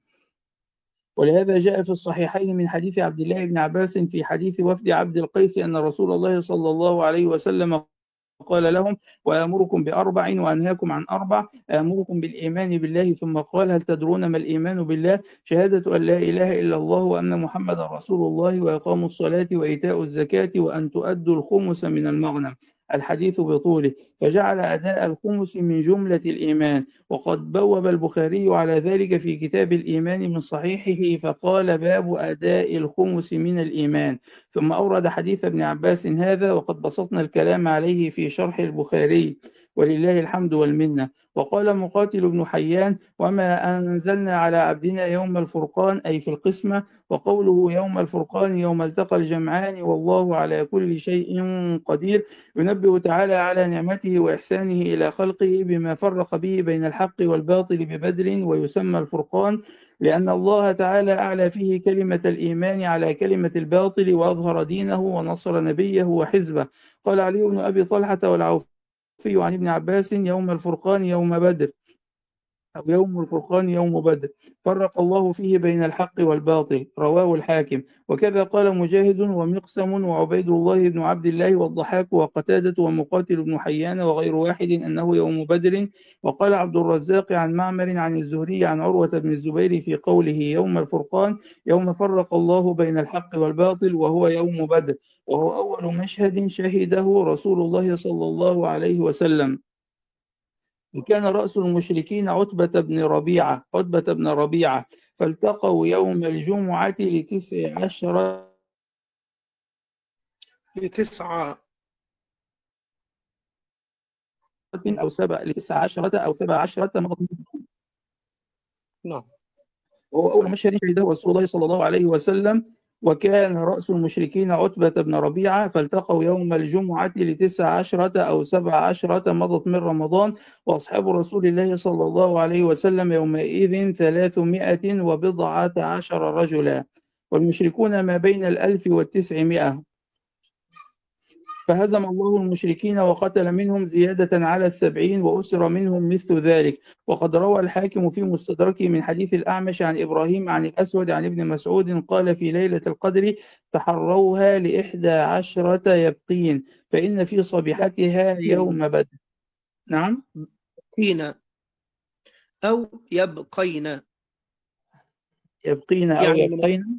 ولهذا جاء في الصحيحين من حديث عبد الله بن عباس في حديث وفد عبد القيس أن رسول الله صلى الله عليه وسلم قال لهم وآمركم بأربع وأنهاكم عن أربع آمركم بالإيمان بالله ثم قال هل تدرون ما الإيمان بالله شهادة أن لا إله إلا الله وأن محمد رسول الله وإقام الصلاة وإيتاء الزكاة وأن تؤدوا الخمس من المغنم. الحديث بطوله فجعل أداء الخمس من جملة الإيمان. وقد بوب البخاري على ذلك في كتاب الإيمان من صحيحه فقال باب أداء الخمس من الإيمان. ثم أورد حديث ابن عباس هذا وقد بسطنا الكلام عليه في شرح البخاري ولله الحمد والمنة. وقال مقاتل بن حيان وما أنزلنا على عبدنا يوم الفرقان أي في القسمة. وقوله يوم الفرقان يوم التقى الجمعان والله على كل شيء قدير ينبه تعالى على نعمته وإحسانه إلى خلقه بما فرق به بين الحق والباطل ببدر ويسمى الفرقان لأن الله تعالى أعلى فيه كلمة الإيمان على كلمة الباطل وأظهر دينه ونصر نبيه وحزبه. قال علي بن أبي طلحة والعوفي عن ابن عباس يوم الفرقان يوم بدر أو يوم الفرقان يوم بدر فرق الله فيه بين الحق والباطل رواه الحاكم. وكذا قال مجاهد ومقسم وعبيد الله بن عبد الله والضحاك وقتادة ومقاتل بن حيان وغير واحد أنه يوم بدر. وقال عبد الرزاق عن معمر عن الزهري عن عروة بن الزبير في قوله يوم الفرقان يوم فرق الله بين الحق والباطل وهو يوم بدر وهو أول مشهد شهده رسول الله صلى الله عليه وسلم. وكان رأس المشركين عتبة بن ربيعة عتبة بن ربيعة فالتقوا يوم الجمعة لتسع عشرة لتسعة أو سبع لتسع عشرة أو سبع عشرة مرة. نعم وهو أول مشهد شهده رسول الله صلى الله عليه وسلم، وكان رأس المشركين عتبة بن ربيعة، فالتقوا يوم الجمعة لتسع عشرة أو سبع عشرة مضت من رمضان، وأصحاب رسول الله صلى الله عليه وسلم يومئذ ثلاثمائة وبضعة عشر رجلا، والمشركون ما بين الألف والتسعمائة. فهزم الله المشركين وقتل منهم زيادة على السبعين، وأسر منهم مثل ذلك. وقد روى الحاكم في مستدركه من حديث الأعمش عن إبراهيم عن الأسود عن ابن مسعود قال في ليلة القدر: تحروها لإحدى عشرة يبقين، فإن في صبيحتها يوم بدر. نعم، يبقين أو يبقين، يبقين أو يعني من يبقين.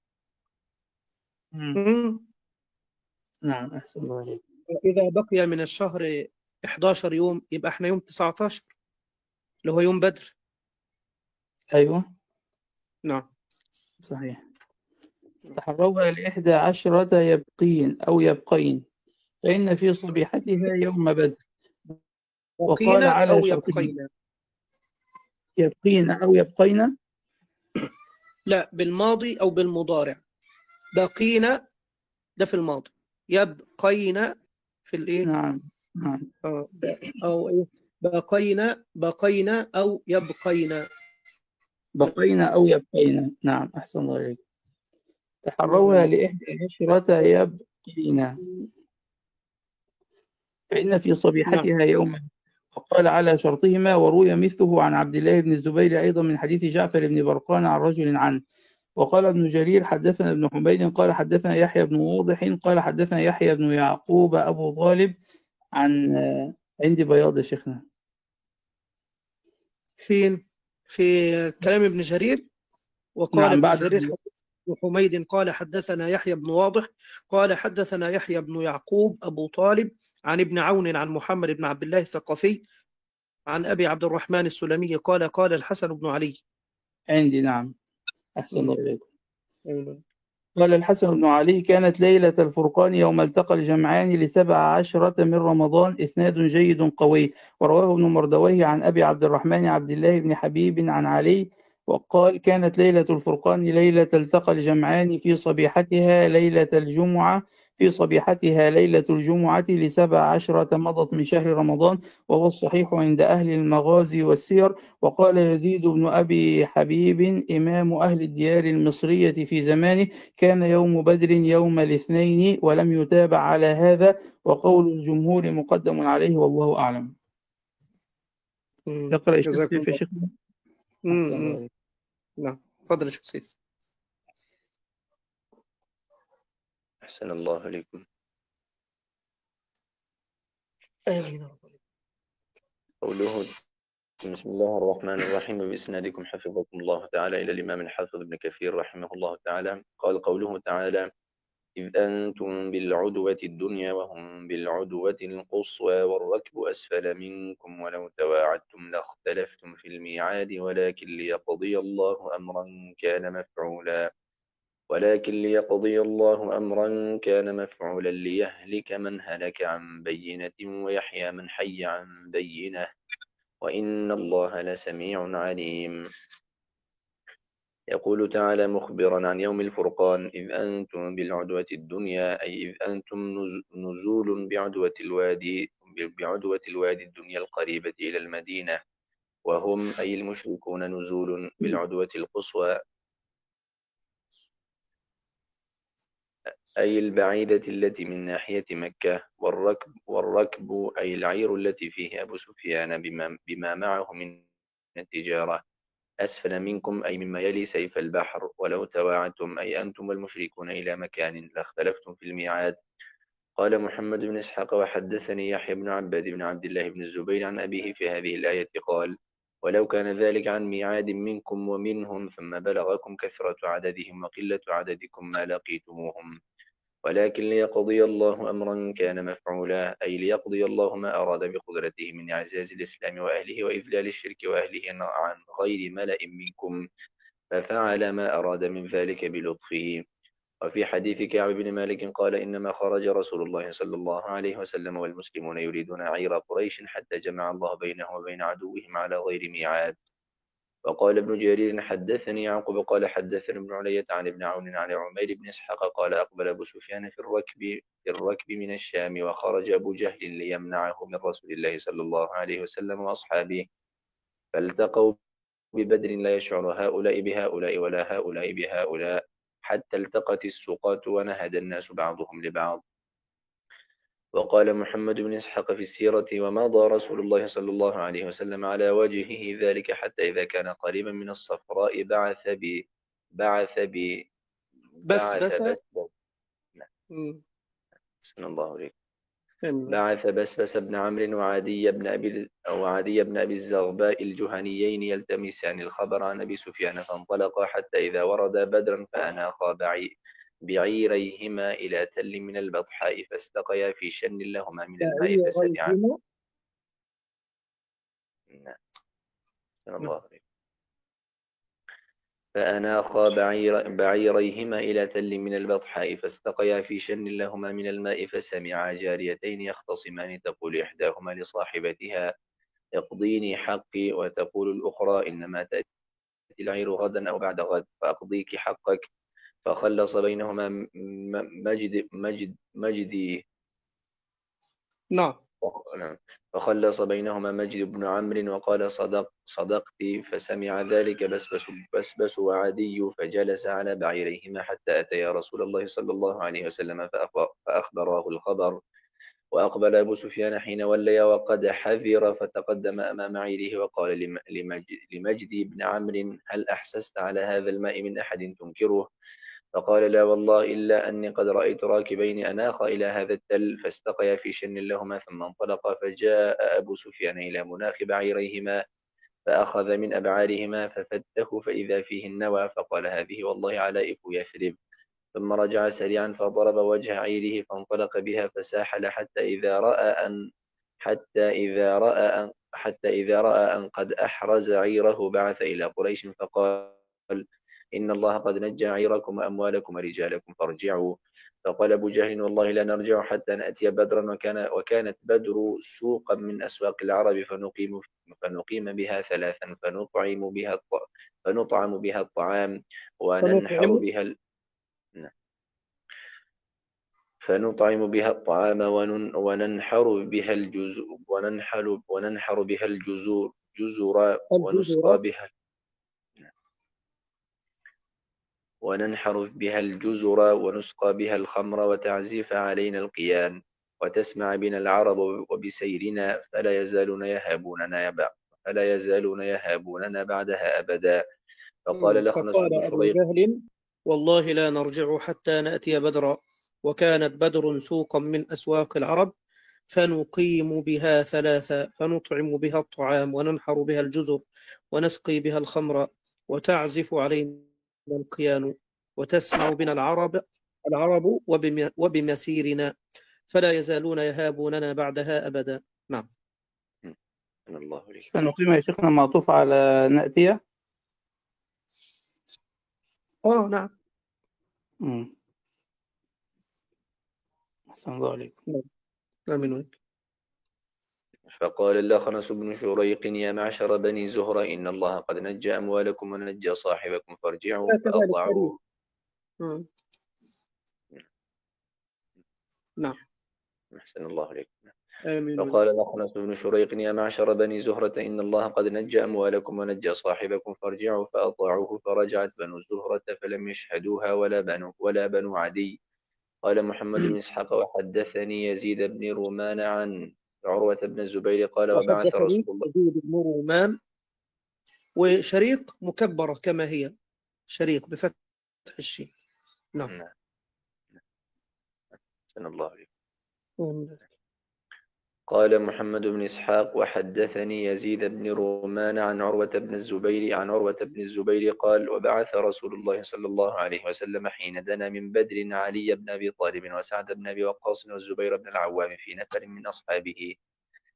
مم. مم. نعم، أحسن الله عليك. إذا بقي من الشهر إحدى عشر يوم يبقى احنا يوم تسعة عشر اللي هو يوم بدر. أيوه نعم صحيح. تحروها لإحدى عشرة يبقين أو يبقين، فإن في صبيحتها يوم بدر. بقين وقال على أو شرطه يبقين. يبقين أو يبقين. لا، بالماضي أو بالمضارع. بقين ده في الماضي، يبقين في الإيه؟ نعم نعم. آه. أو إيه؟ بقين بقين أو يبقين. بقين أو يبقين. نعم أحسن الله عليك. تحروها مم. لإحدى عشرة يبقين، فإن في نعم صبيحتها يوما. وقال على شرطهما. وروي مثله عن عبد الله بن الزبير أيضا من حديث جعفر بن برقان عن رجل عنه. وقال ابن جرير حدثنا ابن حميد قال حدثنا يحيى بن واضح قال حدثنا يحيى بن يعقوب أبو طالب عن عندي بياض يا شيخنا. فين؟ في كلام ابن جرير. وقال نعم ابن بعد جرير حدثنا ابن حميد قال حدثنا يحيى بن واضح قال حدثنا يحيى بن يعقوب أبو طالب عن ابن عون عن محمد بن عبد الله الثقفي عن أبي عبد الرحمن السلمي قال قال الحسن بن علي. عندي. نعم أحسن الله مم. إليكم. أيوة. قال الحسن بن علي: كانت ليلة الفرقان يوم التقى الجمعان لسبع عشرة من رمضان. إسناد جيد قوي. ورواه ابن مردويه عن أبي عبد الرحمن عبد الله بن حبيب عن علي وقال: كانت ليلة الفرقان ليلة التقى الجمعان في صبيحتها ليلة الجمعة في صبيحتها ليلة الجمعة لسبع عشرة مضت من شهر رمضان، وهو الصحيح عند أهل المغازي والسير. وقال يزيد بن أبي حبيب إمام أهل الديار المصرية في زمانه: كان يوم بدر يوم الاثنين، ولم يتابع على هذا، وقول الجمهور مقدم عليه والله أعلم. مم. يقرأ جزاكم الشيخ يا الله. شيخ. أحسن الله مم. عليك. نعم تفضل يا شيخ سيف. أحسن الله عليكم. آمين يا رب. قوله: بسم الله الرحمن الرحيم. بإسنادكم حفظكم الله تعالى إلى الإمام الحافظ ابن كثير رحمه الله تعالى قال: قوله تعالى: إذ أنتم بالعدوة الدنيا وهم بالعدوة القصوى والركب أسفل منكم ولو تواعدتم لاختلفتم في الميعاد ولكن ليقضي الله أمرا كان مفعولا ولكن ليقضي الله أمرا كان مفعولا ليهلك من هلك عن بينة ويحيى من حي عن بينة وإن الله لسميع عليم. يقول تعالى مخبرا عن يوم الفرقان: إذ أنتم بالعدوة الدنيا، أي إذ أنتم نزول بعدوة الوادي بعدوة الوادي الدنيا القريبة إلى المدينة، وهم أي المشركون نزول بالعدوة القصوى أي البعيدة التي من ناحية مكة، والركب والركب أي العير التي فيه أبو سفيان بما, بما معه من التجارة. أسفل منكم أي مما يلي سيف البحر. ولو تواعدتم أي أنتم والمشركون إلى مكان لاختلفتم في الميعاد. قال محمد بن إسحاق: وحدثني يحيى بن عباد بن عبد الله بن الزبير عن أبيه في هذه الآية قال: ولو كان ذلك عن ميعاد منكم ومنهم ثم بلغكم كثرة عددهم وقلة عددكم ما لقيتموهم ولكن ليقضي الله أمرا كان مفعولا، أي ليقضي الله ما أراد بقدرته من إعزاز الإسلام وأهله وإذلال الشرك وأهله عن غير ملأ منكم ففعل ما أراد من ذلك بلطفه. وفي حديث كعب بن مالك قال إنما خرج رسول الله صلى الله عليه وسلم والمسلمون يريدون عير قريش حتى جمع الله بينهم وبين عدوهم على غير ميعاد. وقال ابن جرير حدثني يعقوب قال حدثني ابن علية عن ابن عون عن عمير بن إسحاق قال أقبل أبو سفيان في الركب في الركب من الشام وخرج أبو جهل ليمنعه من رسول الله صلى الله عليه وسلم وأصحابه، فالتقوا ببدر لا يشعر هؤلاء بهؤلاء ولا هؤلاء بهؤلاء حتى التقت السقاة ونهد الناس بعضهم لبعض. وقال محمد بن إسحاق في السيرة ومضى رسول الله صلى الله عليه وسلم على وجهه ذلك حتى إذا كان قريبا من الصفراء بعث ب بعث ب بس بعث بس بس مم. بسم الله عليك فهمنا. بعث بسبس بن عمرو وعدي بن أبي وعدي بن أبي الزغباء الجهنيين يلتمسان الخبر عن أبي سفيان، فانطلقا حتى إذا ورد بدرا فأناخا بعي بعيريهما إلى تل من البطحاء فاستقيا في شن لهما من الماء فسمعا. بعيريهما. نعم. بسم الله عليك فأناخا بعير بعيريهما إلى تل من البطحاء فاستقيا في شن لهما من الماء فسمعا جاريتين يختصمان تقول إحداهما لصاحبتها اقضيني حقي، وتقول الأخرى إنما تأتي العير غدا أو بعد غد فأقضيك حقك. فخلص بينهما مجد مجد مجدي نعم. فخلص بينهما مجد بن عمرو وقال صدق صدقت. فسمع ذلك بسبس بسبس وعدي فجلس على بعيريهما حتى أتيا رسول الله صلى الله عليه وسلم فأخبراه الخبر. وأقبل أبو سفيان حين ولي وقد حذر فتقدم أمام عيره وقال لمجد بن عمرو هل أحسست على هذا الماء من أحد تنكره؟ فقال لا والله إلا أني قد رأيت راكبين أناخا إلى هذا التل فاستقيا في شن لهما ثم انطلقا. فجاء أبو سفيان إلى مناخ بعيريهما فأخذ من أبعارهما ففته فإذا فيه النوى فقال هذه والله علائف يثرب. ثم رجع سريعا فضرب وجه عيره فانطلق بها فساحل حتى إذا رأى أن حتى إذا رأى أن حتى إذا رأى أن قد أحرز عيره بعث إلى قريش فقال إن الله قد نجى عيركم وأموالكم ورجالكم فارجعوا. فقال أبو جهل والله لا نرجع حتى نأتي بدرا وكان وكانت بدر سوقا من أسواق العرب فنقيم فنقيم بها ثلاثا فنطعم بها فنطعم بها الطعام وننحر بها ال... فنطعم بها الطعام وننحر بها الجزور وننحر وننحر بها الجزور جزر ونسقى بها وننحر بها الجزر ونسقى بها الخمر وتعزف علينا القيان وتسمع بنا العرب وبسيرنا فلا يزالون يهابوننا فلا يزالون يهابوننا بعدها أبدا. فقال لخنس بن أبو جهل والله لا نرجع حتى نأتي بدرا وكانت بدر سوقا من أسواق العرب فنقيم بها ثلاثة فنطعم بها الطعام وننحر بها الجزر ونسقي بها الخمر وتعزف علينا القيان وتسمع بنا العرب العرب وبمسيرنا فلا يزالون يهابوننا بعدها أبدا. نعم. فنقيم يا شيخنا معطوف على نأتية. اه نعم. امم أحسن الله عليكم. آمين. فقال لخنس بن شريق يا معشر بني زهرة إن الله قد نجى أموالكم ونجى صاحبكم فارجعوا فأطاعوا. نعم. أحسن الله عليكم. آمين. فقال لخنس بن شريق يا معشر بني زهرة إن الله قد نجى أموالكم ونجى صاحبكم فارجعوا فأطاعوه. فرجعت بنو زهرة فلم يشهدوها ولا بنو ولا بنو عدي. قال محمد بن إسحاق وحدثني يزيد بن رومان عن عروة بن الزبير قال وبعث رسول الله يزيد بن رومان وشريق مكبرة كما هي شريق بفتح الشين. نعم. نعم. سن الله عليك. قال محمد بن إسحاق وحدثني يزيد بن رومان عن عروة بن الزبير عن عروة بن الزبير قال وبعث رسول الله صلى الله عليه وسلم حين دنا من بدر علي بن أبي طالب وسعد بن أبي وقاص والزبير بن العوام في نفر من أصحابه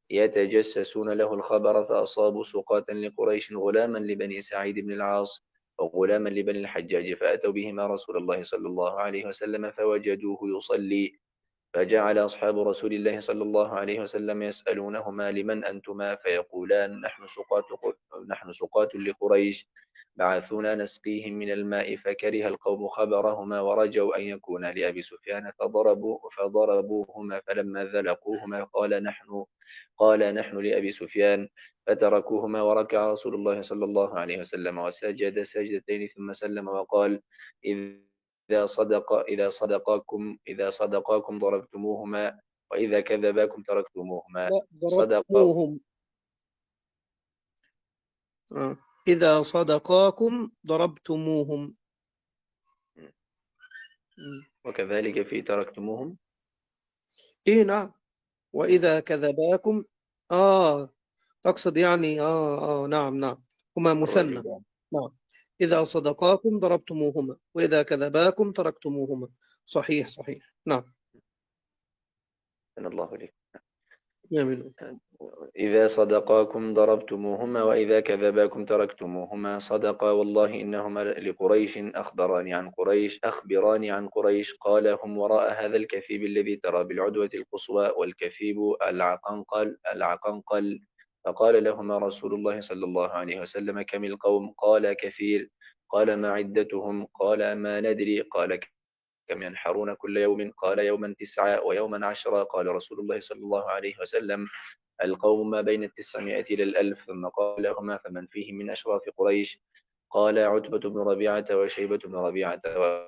يتجسسون له الخبر فأصابوا سقاة لقريش غلاما لبني سعيد بن العاص وغلاما لبني الحجاج فأتوا بهما رسول الله صلى الله عليه وسلم فوجدوه يصلي، فجعل أصحاب رسول الله صلى الله عليه وسلم يسألونهما لمن أنتما، فيقولان نحن سقاة نحن سقاة لقريش بعثونا نسقيهم من الماء، فكره القوم خبرهما ورجوا أن يكونا لأبي سفيان فضربوا فضربوهما، فلما ذلقوهما قال نحن قال نحن لأبي سفيان، فتركوهما، وركع رسول الله صلى الله عليه وسلم وسجد سجدتين ثم سلم وقال إذا صدق إذا صدقاكم إذا صدقاكم ضربتموهما وإذا كذباكم تركتموهما. لا، صدق ضربتموهم. آه. إذا صدقاكم ضربتموهم. م. وكذلك في تركتموهم. إيه نعم. وإذا كذباكم آه تقصد يعني آه آه نعم نعم هما مثنى. الرجل. نعم. إذا صدقاكم ضربتموهما وإذا كذباكم تركتموهما. صحيح صحيح. نعم. أحسن الله إليك. جميل. إذا صدقاكم ضربتموهما وإذا كذباكم تركتموهما. صدقا والله إنهما لقريش أخبراني عن قريش أخبراني عن قريش قال هم وراء هذا الكثيب الذي ترى بالعدوة القصوى، والكثيب العقنقل العقنقل فقال لهما رسول الله صلى الله عليه وسلم كم القوم؟ قال كثير. قال ما عدتهم؟ قال ما ندري. قال كم ينحرون كل يوم؟ قال يوما تسعة ويوما عشرة. قال رسول الله صلى الله عليه وسلم القوم ما بين التسعمائة إلى الألف. ثم قال لهما فمن فيهم من أشراف قريش؟ قال عتبة بن ربيعة وشيبة بن ربيعة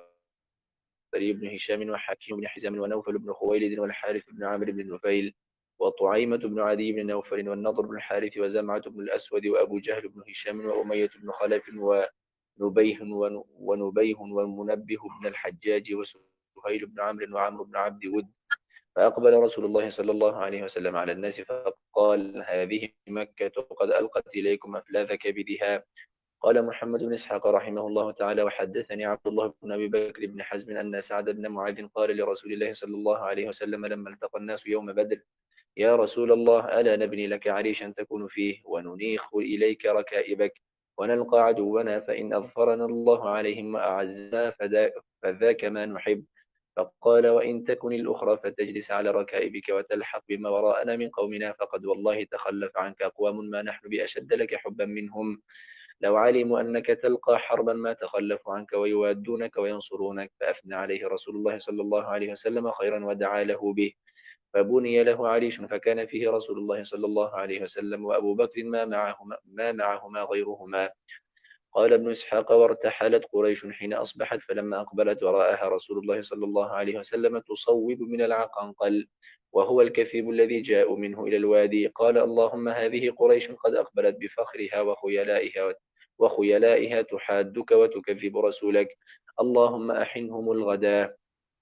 وسري بن هشام وحكيم بن حزام ونوفل بن خويلد والحارث بن عمرو بن نفيل وطعيمة بن عدي بن نوفل والنضر بن الحارث وزمعة بن الأسود وأبو جهل بن هشام وأمية بن خلف ونبيه ونبيه ومنبه بن الحجاج وسهيل بن عمرو وعمرو بن عبد ود. فأقبل رسول الله صلى الله عليه وسلم على الناس فقال هذه مكة قد ألقت إليكم أفلاذ كبدها. قال محمد بن إسحاق رحمه الله تعالى وحدثني عبد الله بن أبي بكر بن حزم أن سعد بن معاذ قال لرسول الله صلى الله عليه وسلم لما التقى الناس يوم بدر يا رسول الله ألا نبني لك عريشا تكون فيه وننيخ إليك ركائبك ونلقى عدونا فإن أظفرنا الله عليهم وأعزنا فذاك ما نحب. فقال وإن تكن الأخرى فتجلس على ركائبك وتلحق بما وراءنا من قومنا فقد والله تخلف عنك أقوام ما نحن بأشد لك حبا منهم لو علموا أنك تلقى حربا ما تخلفوا عنك ويوادونك وينصرونك. فأثنى عليه رسول الله صلى الله عليه وسلم خيرا ودعا له به، فبني له عريش فكان فيه رسول الله صلى الله عليه وسلم وأبو بكر ما معهما, ما معهما غيرهما. قال ابن إسحاق وارتحلت قريش حين أصبحت فلما أقبلت وراءها رسول الله صلى الله عليه وسلم تصوب من العقنقل وهو الكثيب الذي جاءوا منه إلى الوادي. قال اللهم هذه قريش قد أقبلت بفخرها وخيلائها وخيلائها تحادك وتكذب رسولك، اللهم أحنهم الغداء.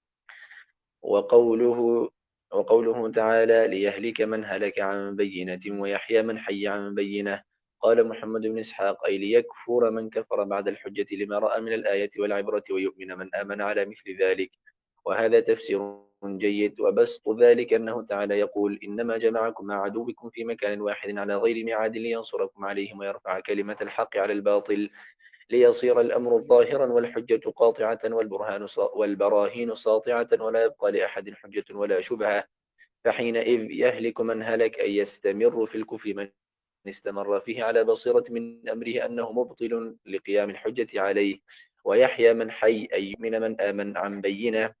وقوله وقوله تعالى ليهلك من هلك عن بينة ويحيى من حي عن بينة. قال محمد بن إسحاق أي ليكفر من كفر بعد الحجة لما رأى من الآية والعبرة ويؤمن من آمن على مثل ذلك. وهذا تفسير جيد. وبسط ذلك أنه تعالى يقول إنما جمعكم مع عدوكم في مكان واحد على غير ميعاد لينصركم عليهم ويرفع كلمة الحق على الباطل ليصير الأمر ظاهرا والحجة قاطعة والبرهان والبراهين ساطعة ولا يبقى لأحد حجة ولا شبهة. فحينئذ يهلك من هلك أي يستمر في الكفر من استمر فيه على بصيرة من أمره أنه مبطل لقيام الحجة عليه، ويحيى من حي أي من من آمن عن بينة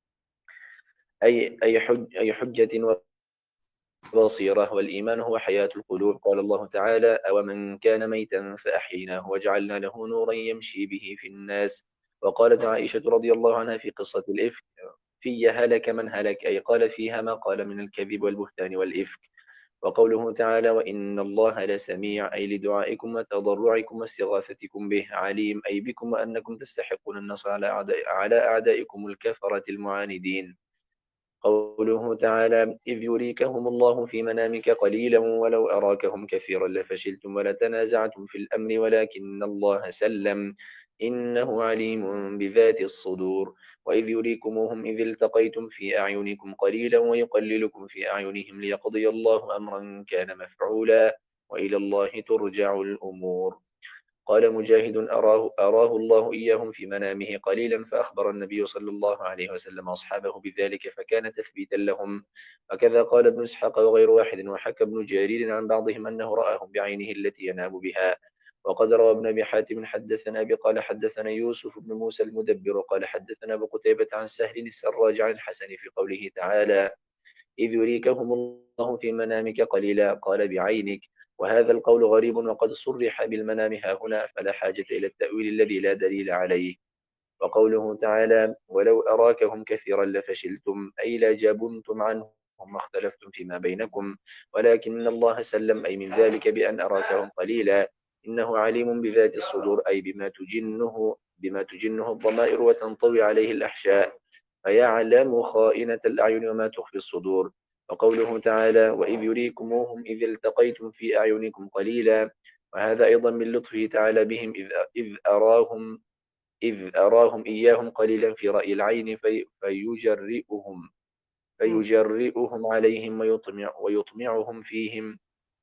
أي أي حج أي حجة وبصيرة. والإيمان هو حياة القلوب. قال الله تعالى أومن كان ميتا فأحييناه وجعلنا له نورا يمشي به في الناس. وقالت عائشة رضي الله عنها في قصة الإفك في هلك من هلك أي قال فيها ما قال من الكذب والبهتان والإفك. وقوله تعالى وإن الله لسميع أي لدعائكم وتضرعكم واستغاثتكم به، عليم أي بكم وأنكم تستحقون النصر على أعداء على أعدائكم الكفرة المعاندين. قوله تعالى إذ يريكهم الله في منامك قليلا ولو أراكهم كثيرا لفشلتم ولتنازعتم في الأمر ولكن الله سلم إنه عليم بذات الصدور. وإذ يريكموهم إذ التقيتم في أعينكم قليلا ويقللكم في أعينهم ليقضي الله أمرا كان مفعولا وإلى الله ترجع الأمور. قال مجاهد أراه, أراه الله إياهم في منامه قليلا فأخبر النبي صلى الله عليه وسلم أصحابه بذلك فكان تثبيتا لهم. وكذا قال ابن إسحاق وغير واحد. وحكى ابن جرير عن بعضهم أنه رآهم بعينه التي ينام بها. وقد روى ابن أبي حاتم حدثنا أبي قال حدثنا يوسف بن موسى المدبر قال حدثنا أبو قتيبة عن سهل السراج عن الحسن في قوله تعالى إذ يريكهم الله في منامك قليلا قال بعينك. وهذا القول غريب وقد صرح بالمنام ها هنا فلا حاجة إلى التأويل الذي لا دليل عليه. وقوله تعالى ولو أراكهم كثيرا لفشلتم أي لجبنتم عنهم ما اختلفتم فيما بينكم ولكن الله سلم أي من ذلك بأن أراكهم قليلا إنه عليم بذات الصدور أي بما تجنه بما تجنه الضمائر وتنطوي عليه الأحشاء فيعلم خائنة الأعين وما تخفي الصدور. وقوله تعالى وإذ يريكموهم إذ التقيتم في أعينكم قليلا. وهذا أيضا من لطفه تعالى بهم إذ, إذ أراهم إذ أراهم إياهم قليلا في رأي العين في فيجرئهم فيجرئهم عليهم ويطمع ويطمعهم فيهم.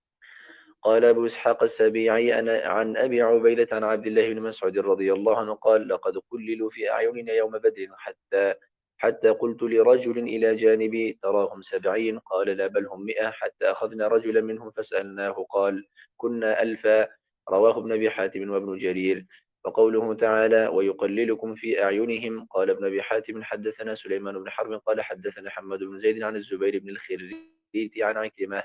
قال أبو إسحاق السبيعي أنا عن أبي عبيدة عن عبد الله بن مسعود رضي الله عنه قال لقد قللوا في أعيننا يوم بدر حتى حتى قلت لرجل إلى جانبي تراهم سبعين قال لا بل هم مئة حتى أخذنا رجلا منهم فسألناه قال كنا ألفا. رواه ابن أبي حاتم وابن جرير. وقوله تعالى ويقللكم في أعينهم قال ابن أبي حاتم حدثنا سليمان بن حرب قال حدثنا حماد بن زيد عن الزبير بن الخريت عن عكرمة.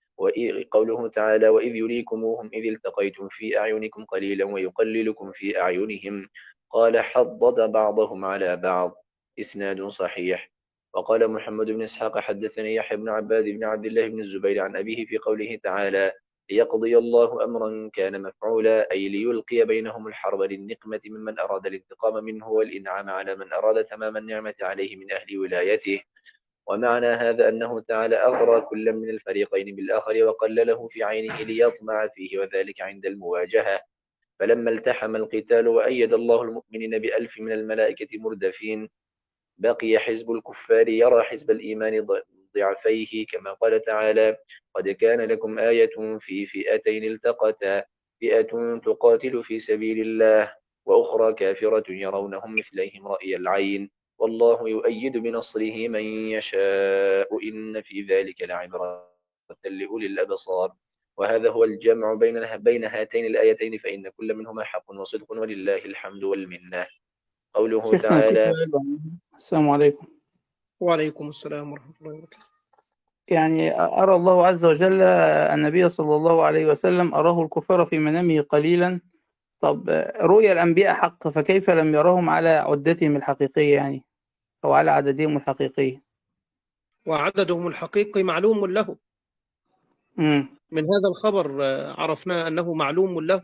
وقوله تعالى وإذ يريكموهم إذ التقيتم في أعينكم قليلا ويقللكم في أعينهم قال حضد بعضهم على بعض إسناد صحيح. وقال محمد بن إسحاق حدثني يحيى بن عباد بن عبد الله بن الزبير عن أبيه في قوله تعالى ليقضي الله أمرا كان مفعولا أي ليلقي بينهم الحرب للنقمة ممن أراد الانتقام منه والإنعام على من أراد تمام النعمة عليه من أهل ولايته. ومعنى هذا أنه تعالى أغرى كل من الفريقين بالآخر وقلله في عينه ليطمع فيه وذلك عند المواجهة. فلما التحم القتال وأيد الله المؤمنين بألف من الملائكة مردفين بقي حزب الكفار يرى حزب الإيمان ضعفيه كما قال تعالى قد كان لكم آية في فئتين التقتا فئة تقاتل في سبيل الله وأخرى كافرة يرونهم مثليهم رأي العين والله يؤيد بنصره من يشاء إن في ذلك لعبرة لأولي الأبصار. وهذا هو الجمع بين بين هاتين الآيتين فإن كل منهما حق وصدق ولله الحمد والمنة. قوله شيخنا في تعالى سؤال. السلام عليكم. وعليكم السلام ورحمة الله وبركاته. يعني أرى الله عز وجل النبي صلى الله عليه وسلم أراه الكفار في منامه قليلا. طب رؤيا الأنبياء حق فكيف لم يرهم على عدتهم الحقيقية يعني أو على عددهم الحقيقي؟ وعددهم الحقيقي معلوم له. مم. من هذا الخبر عرفنا أنه معلوم له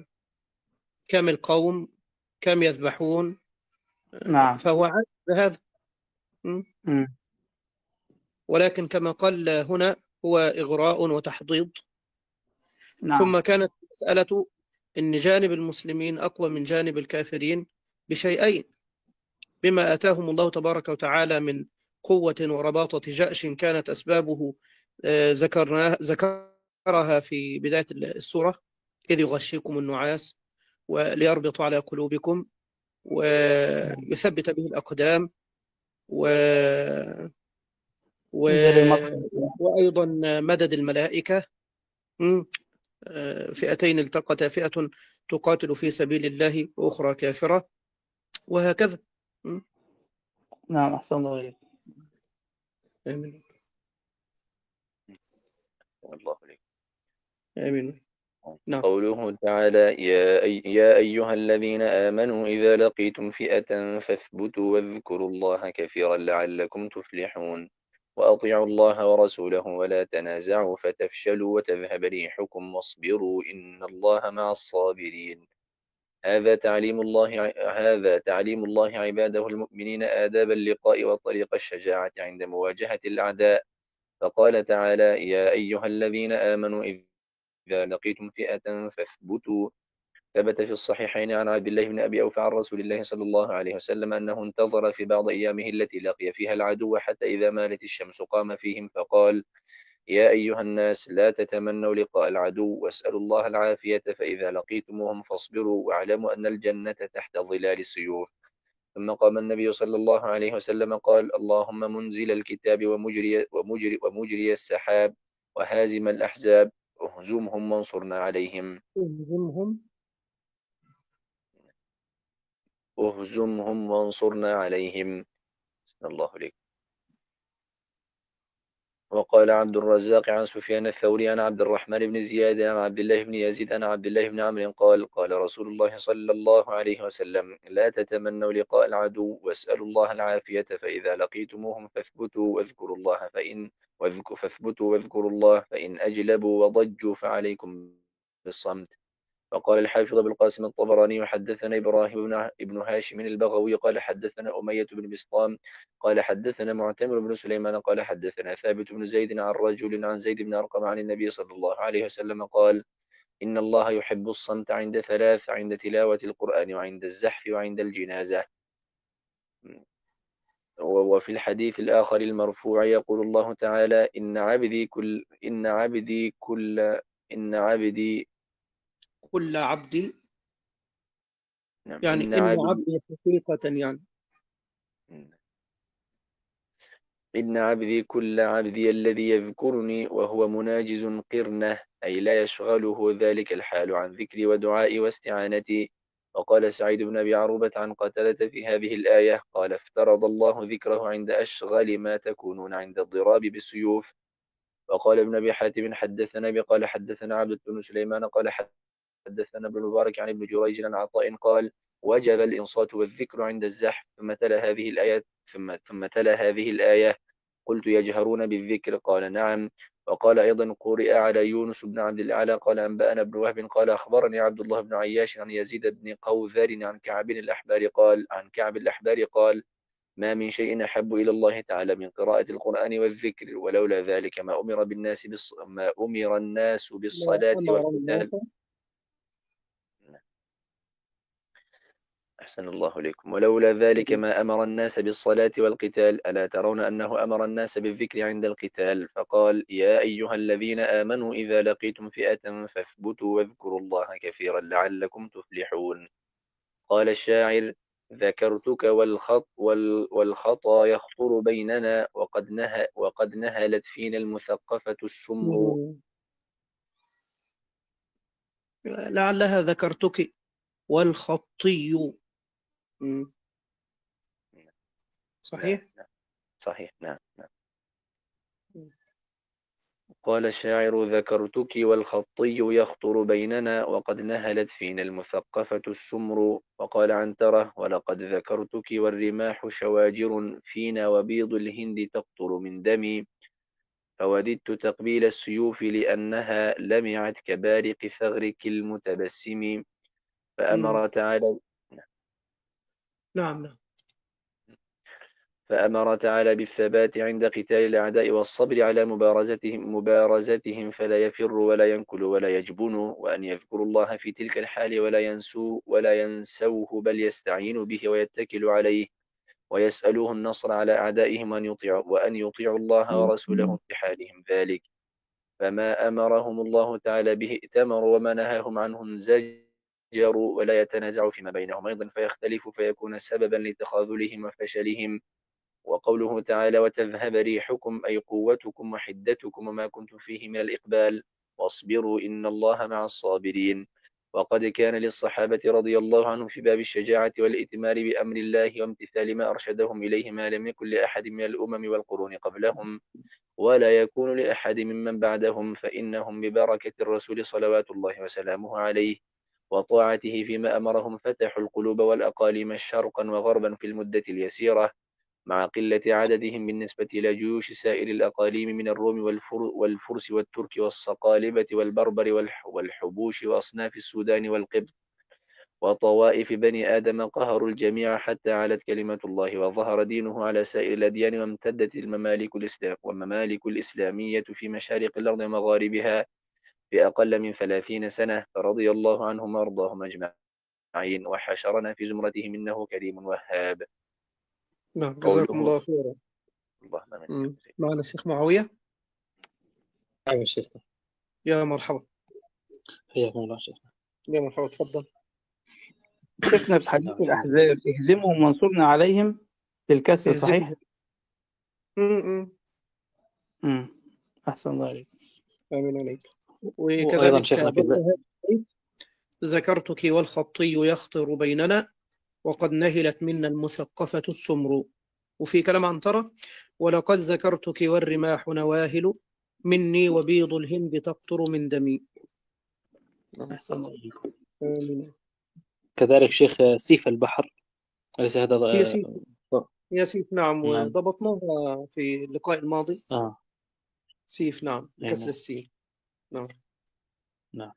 كم القوم كم يذبحون. نعم. فهو عارف بهذا. مم. ولكن كما قال هنا هو إغراء وتحضيض. نعم. ثم كانت مسألة أن جانب المسلمين أقوى من جانب الكافرين بشيئين بما آتاهم الله تبارك وتعالى من قوة ورباطة جأش كانت أسبابه ذكرناها ذكرها في بداية السورة إذ يغشيكم النعاس وليربط على قلوبكم ويثبت به الأقدام و... و... وأيضا مدد الملائكة. فئتين التقتا فئة تقاتل في سبيل الله وأخرى كافرة وهكذا. نعم أحسن الله إليك. آمين. الله عليك. آمين. نعم. قوله تعالى يا, أي يا أيها الذين آمنوا إذا لقيتم فئة فاثبتوا واذكروا الله كثيرا لعلكم تفلحون وأطيعوا الله ورسوله ولا تنازعوا فتفشلوا وتذهب ريحكم واصبروا إن الله مع الصابرين. هذا تعليم الله هذا تعليم الله عباده المؤمنين آداب اللقاء وطريق الشجاعة عند مواجهة الأعداء. فقال تعالى يا أيها الذين آمنوا إذا لقيتم فئة فاثبتوا. ثبت في الصحيحين عن عبد الله بن أبي أوفى عن رسول الله صلى الله عليه وسلم أنه انتظر في بعض أيامه التي لقي فيها العدو حتى إذا مالت الشمس قام فيهم فقال يا أيها الناس لا تتمنوا لقاء العدو واسألوا الله العافية فإذا لقيتموهم فاصبروا واعلموا أن الجنة تحت ظلال السيوف. ثم قام النبي صلى الله عليه وسلم قال اللهم منزل الكتاب ومجري, ومجري, ومجري السحاب وهازم الأحزاب اهزمهم وانصرنا عليهم اهزمهم اهزمهم وانصرنا عليهم. بسم الله عليكم. وقال عبد الرزاق عن سفيان الثوري عن عبد الرحمن بن زياد عن عبد الله بن يزيد عن عبد الله بن عمرو قال قال رسول الله صلى الله عليه وسلم لا تتمنوا لقاء العدو واسألوا الله العافية فإذا لقيتموهم فاثبتوا واذكروا الله فإن واذكروا فاثبتوا واذكروا الله فإن أجلبوا وضجوا فعليكم بالصمت. وقال الحافظ ابن القاسم الطبراني حدثنا إبراهيم بن ابن هاشم البغوي قال حدثنا أمية بن بسطام قال حدثنا معتمر بن سليمان قال حدثنا ثابت بن زيد عن رجل عن زيد بن أرقم عن النبي صلى الله عليه وسلم قال إن الله يحب الصمت عند ثلاث عند تلاوة القرآن وعند الزحف وعند الجنازة. وفي الحديث الآخر المرفوع يقول الله تعالى إن عبدي كل إن عبدي كل إن عبدي كل عبدي نعم يعني إن إن عبدي عبدي حقيقة يعني إن عبدي كل عبدي الذي يذكرني وهو مناجز قرنه أي لا يشغله ذلك الحال عن ذكري ودعائي واستعانتي. وقال سعيد بن أبي عروبة عن قتادة في هذه الآية قال افترض الله ذكره عند أشغل ما تكونون عند الضراب بالسيوف. وقال ابن أبي حاتم حدثنا بقال حدثنا عبد بن سليمان قال حدثنا ابن المبارك عن ابن جريج عن عطاء قال وجب الإنصات والذكر عند الزحف ثم تلا هذه الآية ثم ثم تلا هذه الآية قلت يجهرون بالذكر قال نعم. وقال أيضا قرئ على يونس بن عبد الأعلى قال أنبأنا ابن وهب قال أخبرني عبد الله بن عياش عن يزيد بن قوذر عن كعب الأحبار قال عن كعب الأحبار قال ما من شيء أحب إلى الله تعالى من قراءة القرآن والذكر ولولا ذلك ما أمر بالناس بالص... ما أمر الناس ما بالصلاة أمر والقتال. الناس أحسن الله إليكم. ولولا ذلك ما أمر الناس بالصلاة والقتال ألا ترون أنه أمر الناس بالذكر عند القتال فقال يا أيها الذين آمنوا إذا لقيتم فئة فاثبتوا واذكروا الله كثيرا لعلكم تفلحون. قال الشاعر ذكرتك والخط وال والخطا يخطر بيننا وقد نه وقد نهلت فينا المثقفة السمر. لعلها ذكرتك والخطي صحيح؟ نعم. صحيح نعم. نعم. قال الشاعر ذكرتك والخطي يخطر بيننا وقد نهلت فينا المثقفة السمر. وقال عنترة ولقد ذكرتك والرماح شواجر فينا وبيض الهند تقطر من دمي فوددت تقبيل السيوف لأنها لمعت كبارق ثغرك المتبسم. فأمر تعالى نعم نعم فأمر تعالى بالثبات عند قتال الأعداء والصبر على مبارزتهم مبارزتهم فلا يفروا ولا ينكلوا ولا يجبنوا وأن يذكروا الله في تلك الحال ولا ينسوا ولا ينسوه بل يستعينوا به ويتكلوا عليه ويسألوه النصر على أعدائهم وأن يطيعوا وأن يطيعوا الله ورسوله في حالهم ذلك. فما أمرهم الله تعالى به ائتمروا وما نهاهم عنه انزجروا ولا يتنازعوا فيما بينهم أيضا فيختلفوا فيكون سببا لتخاذلهم وفشلهم. وقوله تعالى وتذهب ريحكم أي قوتكم وحدتكم وما كنتم فيه من الإقبال واصبروا إن الله مع الصابرين. وقد كان للصحابة رضي الله عنهم في باب الشجاعة والإتمار بأمر الله وامتثال ما أرشدهم إليه ما لم يكن لأحد من الأمم والقرون قبلهم ولا يكون لأحد ممن بعدهم فإنهم ببركة الرسول صلوات الله وسلامه عليه وطاعته فيما أمرهم فتحوا القلوب والأقاليم شرقا وغربا في المدة اليسيرة مع قلة عددهم بالنسبة إلى جيوش سائر الأقاليم من الروم والفرس والترك والصقالبة والبربر والحبوش وأصناف السودان والقبط وطوائف بني آدم قهروا الجميع حتى علت كلمة الله وظهر دينه على سائر الأديان وامتدت الممالك الإسلام والممالك الإسلامية في مشارق الأرض ومغاربها في أقل من ثلاثين سنة فرضي الله عنهم وأرضاهم أجمعين وحشرنا في زمرتهم إنه كريم وهاب. نعم جزاكم الله خيرا. اللهم آمين. معنا الشيخ معاوية. أيوة شيخنا. يا مرحبا. حياكم الله شيخنا. يا مرحبا، تفضل. شيخنا في حديث نعم. الأحزاب اهزمهم وانصرنا عليهم بالكسر اهزم. صحيح؟ م- م. امم أحسن الله عليك. آمين عليك. وأيضا وكذلك شيخنا بعد كذا هذا البيت، ذكرتك والخطي يخطر بيننا وقد نهلت منا المثقفة السمر. وفي كلام عنترة: ولقد ذكرتك والرماح نواهل مني وبيض الهند تقطر من دمي. أحسن الله عليك. آمين. كذلك شيخ سيف البحر، أليس هذا هي آه، سيف هي سيف نعم، نعم. وضبطناها في اللقاء الماضي. آه سيف نعم، أي بكسر نعم. السين. نعم. نعم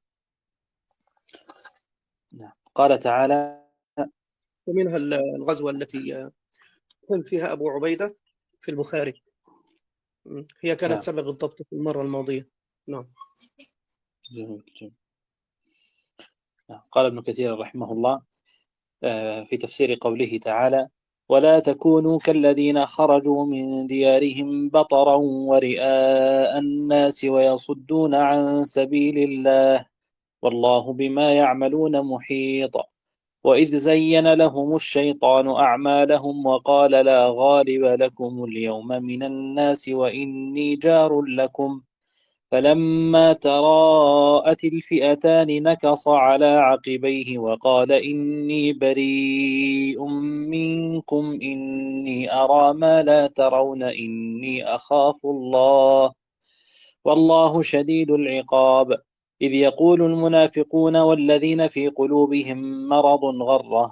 نعم. قال تعالى: ومنها الغزوة التي كان فيها أبو عبيدة في البخاري، م. هي كانت نعم. سبب الضبط في المرة الماضية. نعم. جميل جميل. نعم. قال ابن كثير رحمه الله آه، في تفسير قوله تعالى: ولا تكونوا كالذين خرجوا من ديارهم بطرا ورئاء الناس ويصدون عن سبيل الله والله بما يعملون محيط. وإذ زين لهم الشيطان أعمالهم وقال لا غالب لكم اليوم من الناس وإني جار لكم فلما تراءت الفئتان نكص على عقبيه وقال إني بريء منكم إني أرى ما لا ترون إني أخاف الله والله شديد العقاب. إذ يقول المنافقون والذين في قلوبهم مرض غر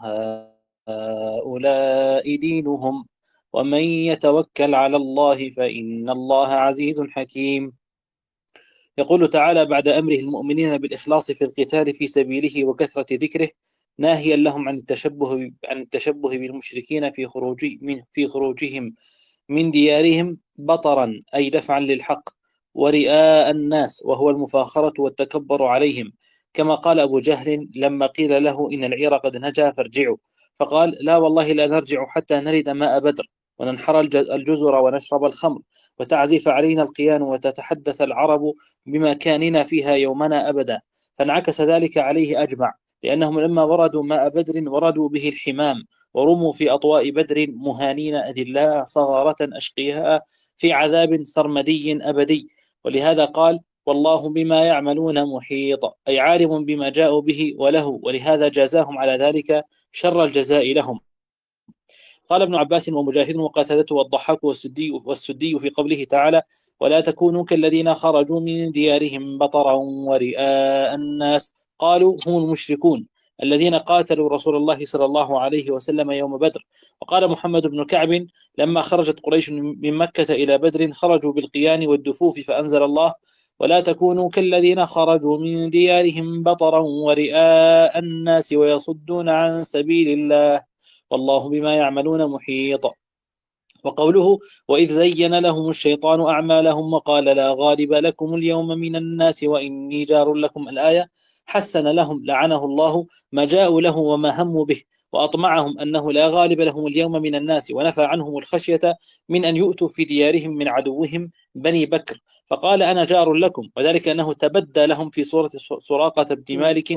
هؤلاء دينهم ومن يتوكل على الله فإن الله عزيز حكيم. يقول تعالى بعد أمره المؤمنين بالإخلاص في القتال في سبيله وكثرة ذكره، ناهيا لهم عن التشبه عن التشبه بالمشركين في خروج من في خروجهم من ديارهم بطرا أي دفعا للحق، ورئاء الناس وهو المفاخرة والتكبر عليهم، كما قال أبو جهل لما قيل له إن العير قد نجا فارجعوا، فقال لا والله لا نرجع حتى نرد ماء بدر وننحر الجزر ونشرب الخمر وتعزف علينا القيان وتتحدث العرب بمكاننا فيها يومنا أبدا. فانعكس ذلك عليه أجمع، لأنهم لما وردوا ماء بدر وردوا به الحمام ورموا في أطواء بدر مهانين أذلاء صغارة أشقياء في عذاب سرمدي أبدي. ولهذا قال والله بما يعملون محيط، أي عالم بما جاءوا به وله، ولهذا جازاهم على ذلك شر الجزاء لهم. قال ابن عباس ومجاهد وقتادة والضحاك والسدي, والسدي في قوله تعالى ولا تكونوا كالذين خرجوا من ديارهم بطرا ورئاء الناس، قالوا هم المشركون الذين قاتلوا رسول الله صلى الله عليه وسلم يوم بدر. وقال محمد بن كعب لما خرجت قريش من مكة إلى بدر خرجوا بالقيان والدفوف فأنزل الله ولا تكونوا كالذين خرجوا من ديارهم بطرا ورئاء الناس ويصدون عن سبيل الله والله بما يعملون محيط. وقوله وإذ زين لهم الشيطان أعمالهم وقال لا غالب لكم اليوم من الناس وإني جار لكم الآية، حسن لهم لعنه الله ما جاءوا له وما هموا به، وأطمعهم أنه لا غالب لهم اليوم من الناس، ونفى عنهم الخشية من أن يؤتوا في ديارهم من عدوهم بني بكر، فقال أنا جار لكم، وذلك أنه تبدى لهم في سورة سراقة بن مالك.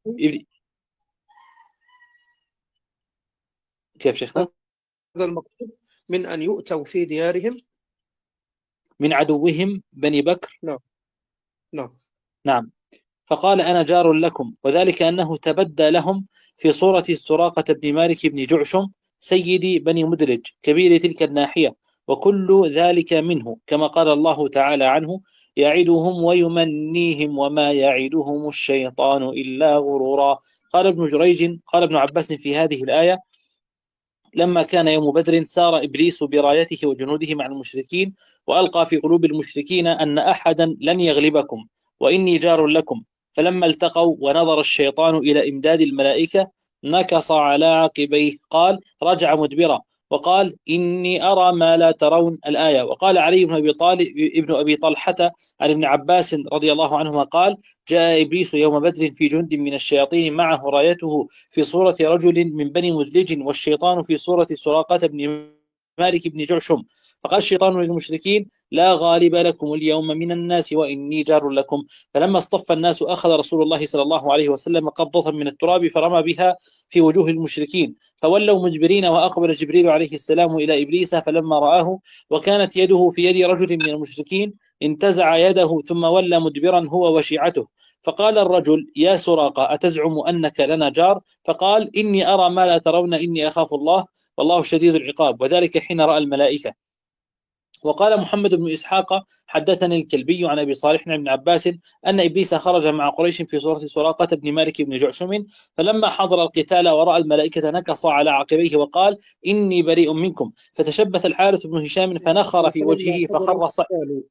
كيف شيخنا؟ هذا المقصود من أن يؤتوا في ديارهم من عدوهم بني بكر. نعم نعم نعم. فقال أنا جار لكم، وذلك أنه تبدى لهم في صورة سراقة بن مالك بن جعشم سيد بني مدلج كبير تلك الناحية، وكل ذلك منه كما قال الله تعالى عنه يعدهم ويمنيهم وما يعدهم الشيطان إلا غرورا. قال ابن جريج قال ابن عباس في هذه الآية لما كان يوم بدر سار إبليس برايته وجنوده مع المشركين وألقى في قلوب المشركين أن أحدا لن يغلبكم وإني جار لكم، فلما التقوا ونظر الشيطان إلى إمداد الملائكة نكص على عقبيه، قال رجع مدبرا وقال إني أرى ما لا ترون الآية. وقال علي بن أبي طالب ابن أبي طلحة عن ابن عباس رضي الله عنهما قال جاء إبليس يوم بدر في جند من الشياطين معه رايته في صورة رجل من بني مدلج والشيطان في صورة سراقة بن مالك بن جعشم، فقال الشيطان للمشركين لا غالب لكم اليوم من الناس وإني جار لكم. فلما اصطف الناس أخذ رسول الله صلى الله عليه وسلم قبضة من التراب فرمى بها في وجوه المشركين فولوا مجبرين، وأقبل جبريل عليه السلام إلى إبليس فلما رآه وكانت يده في يد رجل من المشركين انتزع يده ثم ولى مدبرا هو وشيعته. فقال الرجل يا سراقة أتزعم أنك لنا جار؟ فقال إني أرى ما لا ترون إني أخاف الله والله شديد العقاب، وذلك حين رأى الملائكة. وقال محمد بن إسحاق حدثني الكلبي عن أبي صالح عن ابن عباس أن إبليس خرج مع قريش في صورة سراقة بن مالك بن جعشم، فلما حضر القتال ورأى الملائكة نكص على عقبيه وقال إني بريء منكم، فتشبث الحارث بن هشام فنخر في وجهه فخر ص...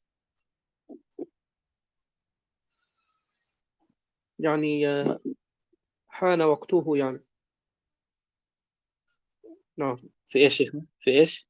يعني حان وقته يعني. نعم. في إيش شيخنا؟ في إيش؟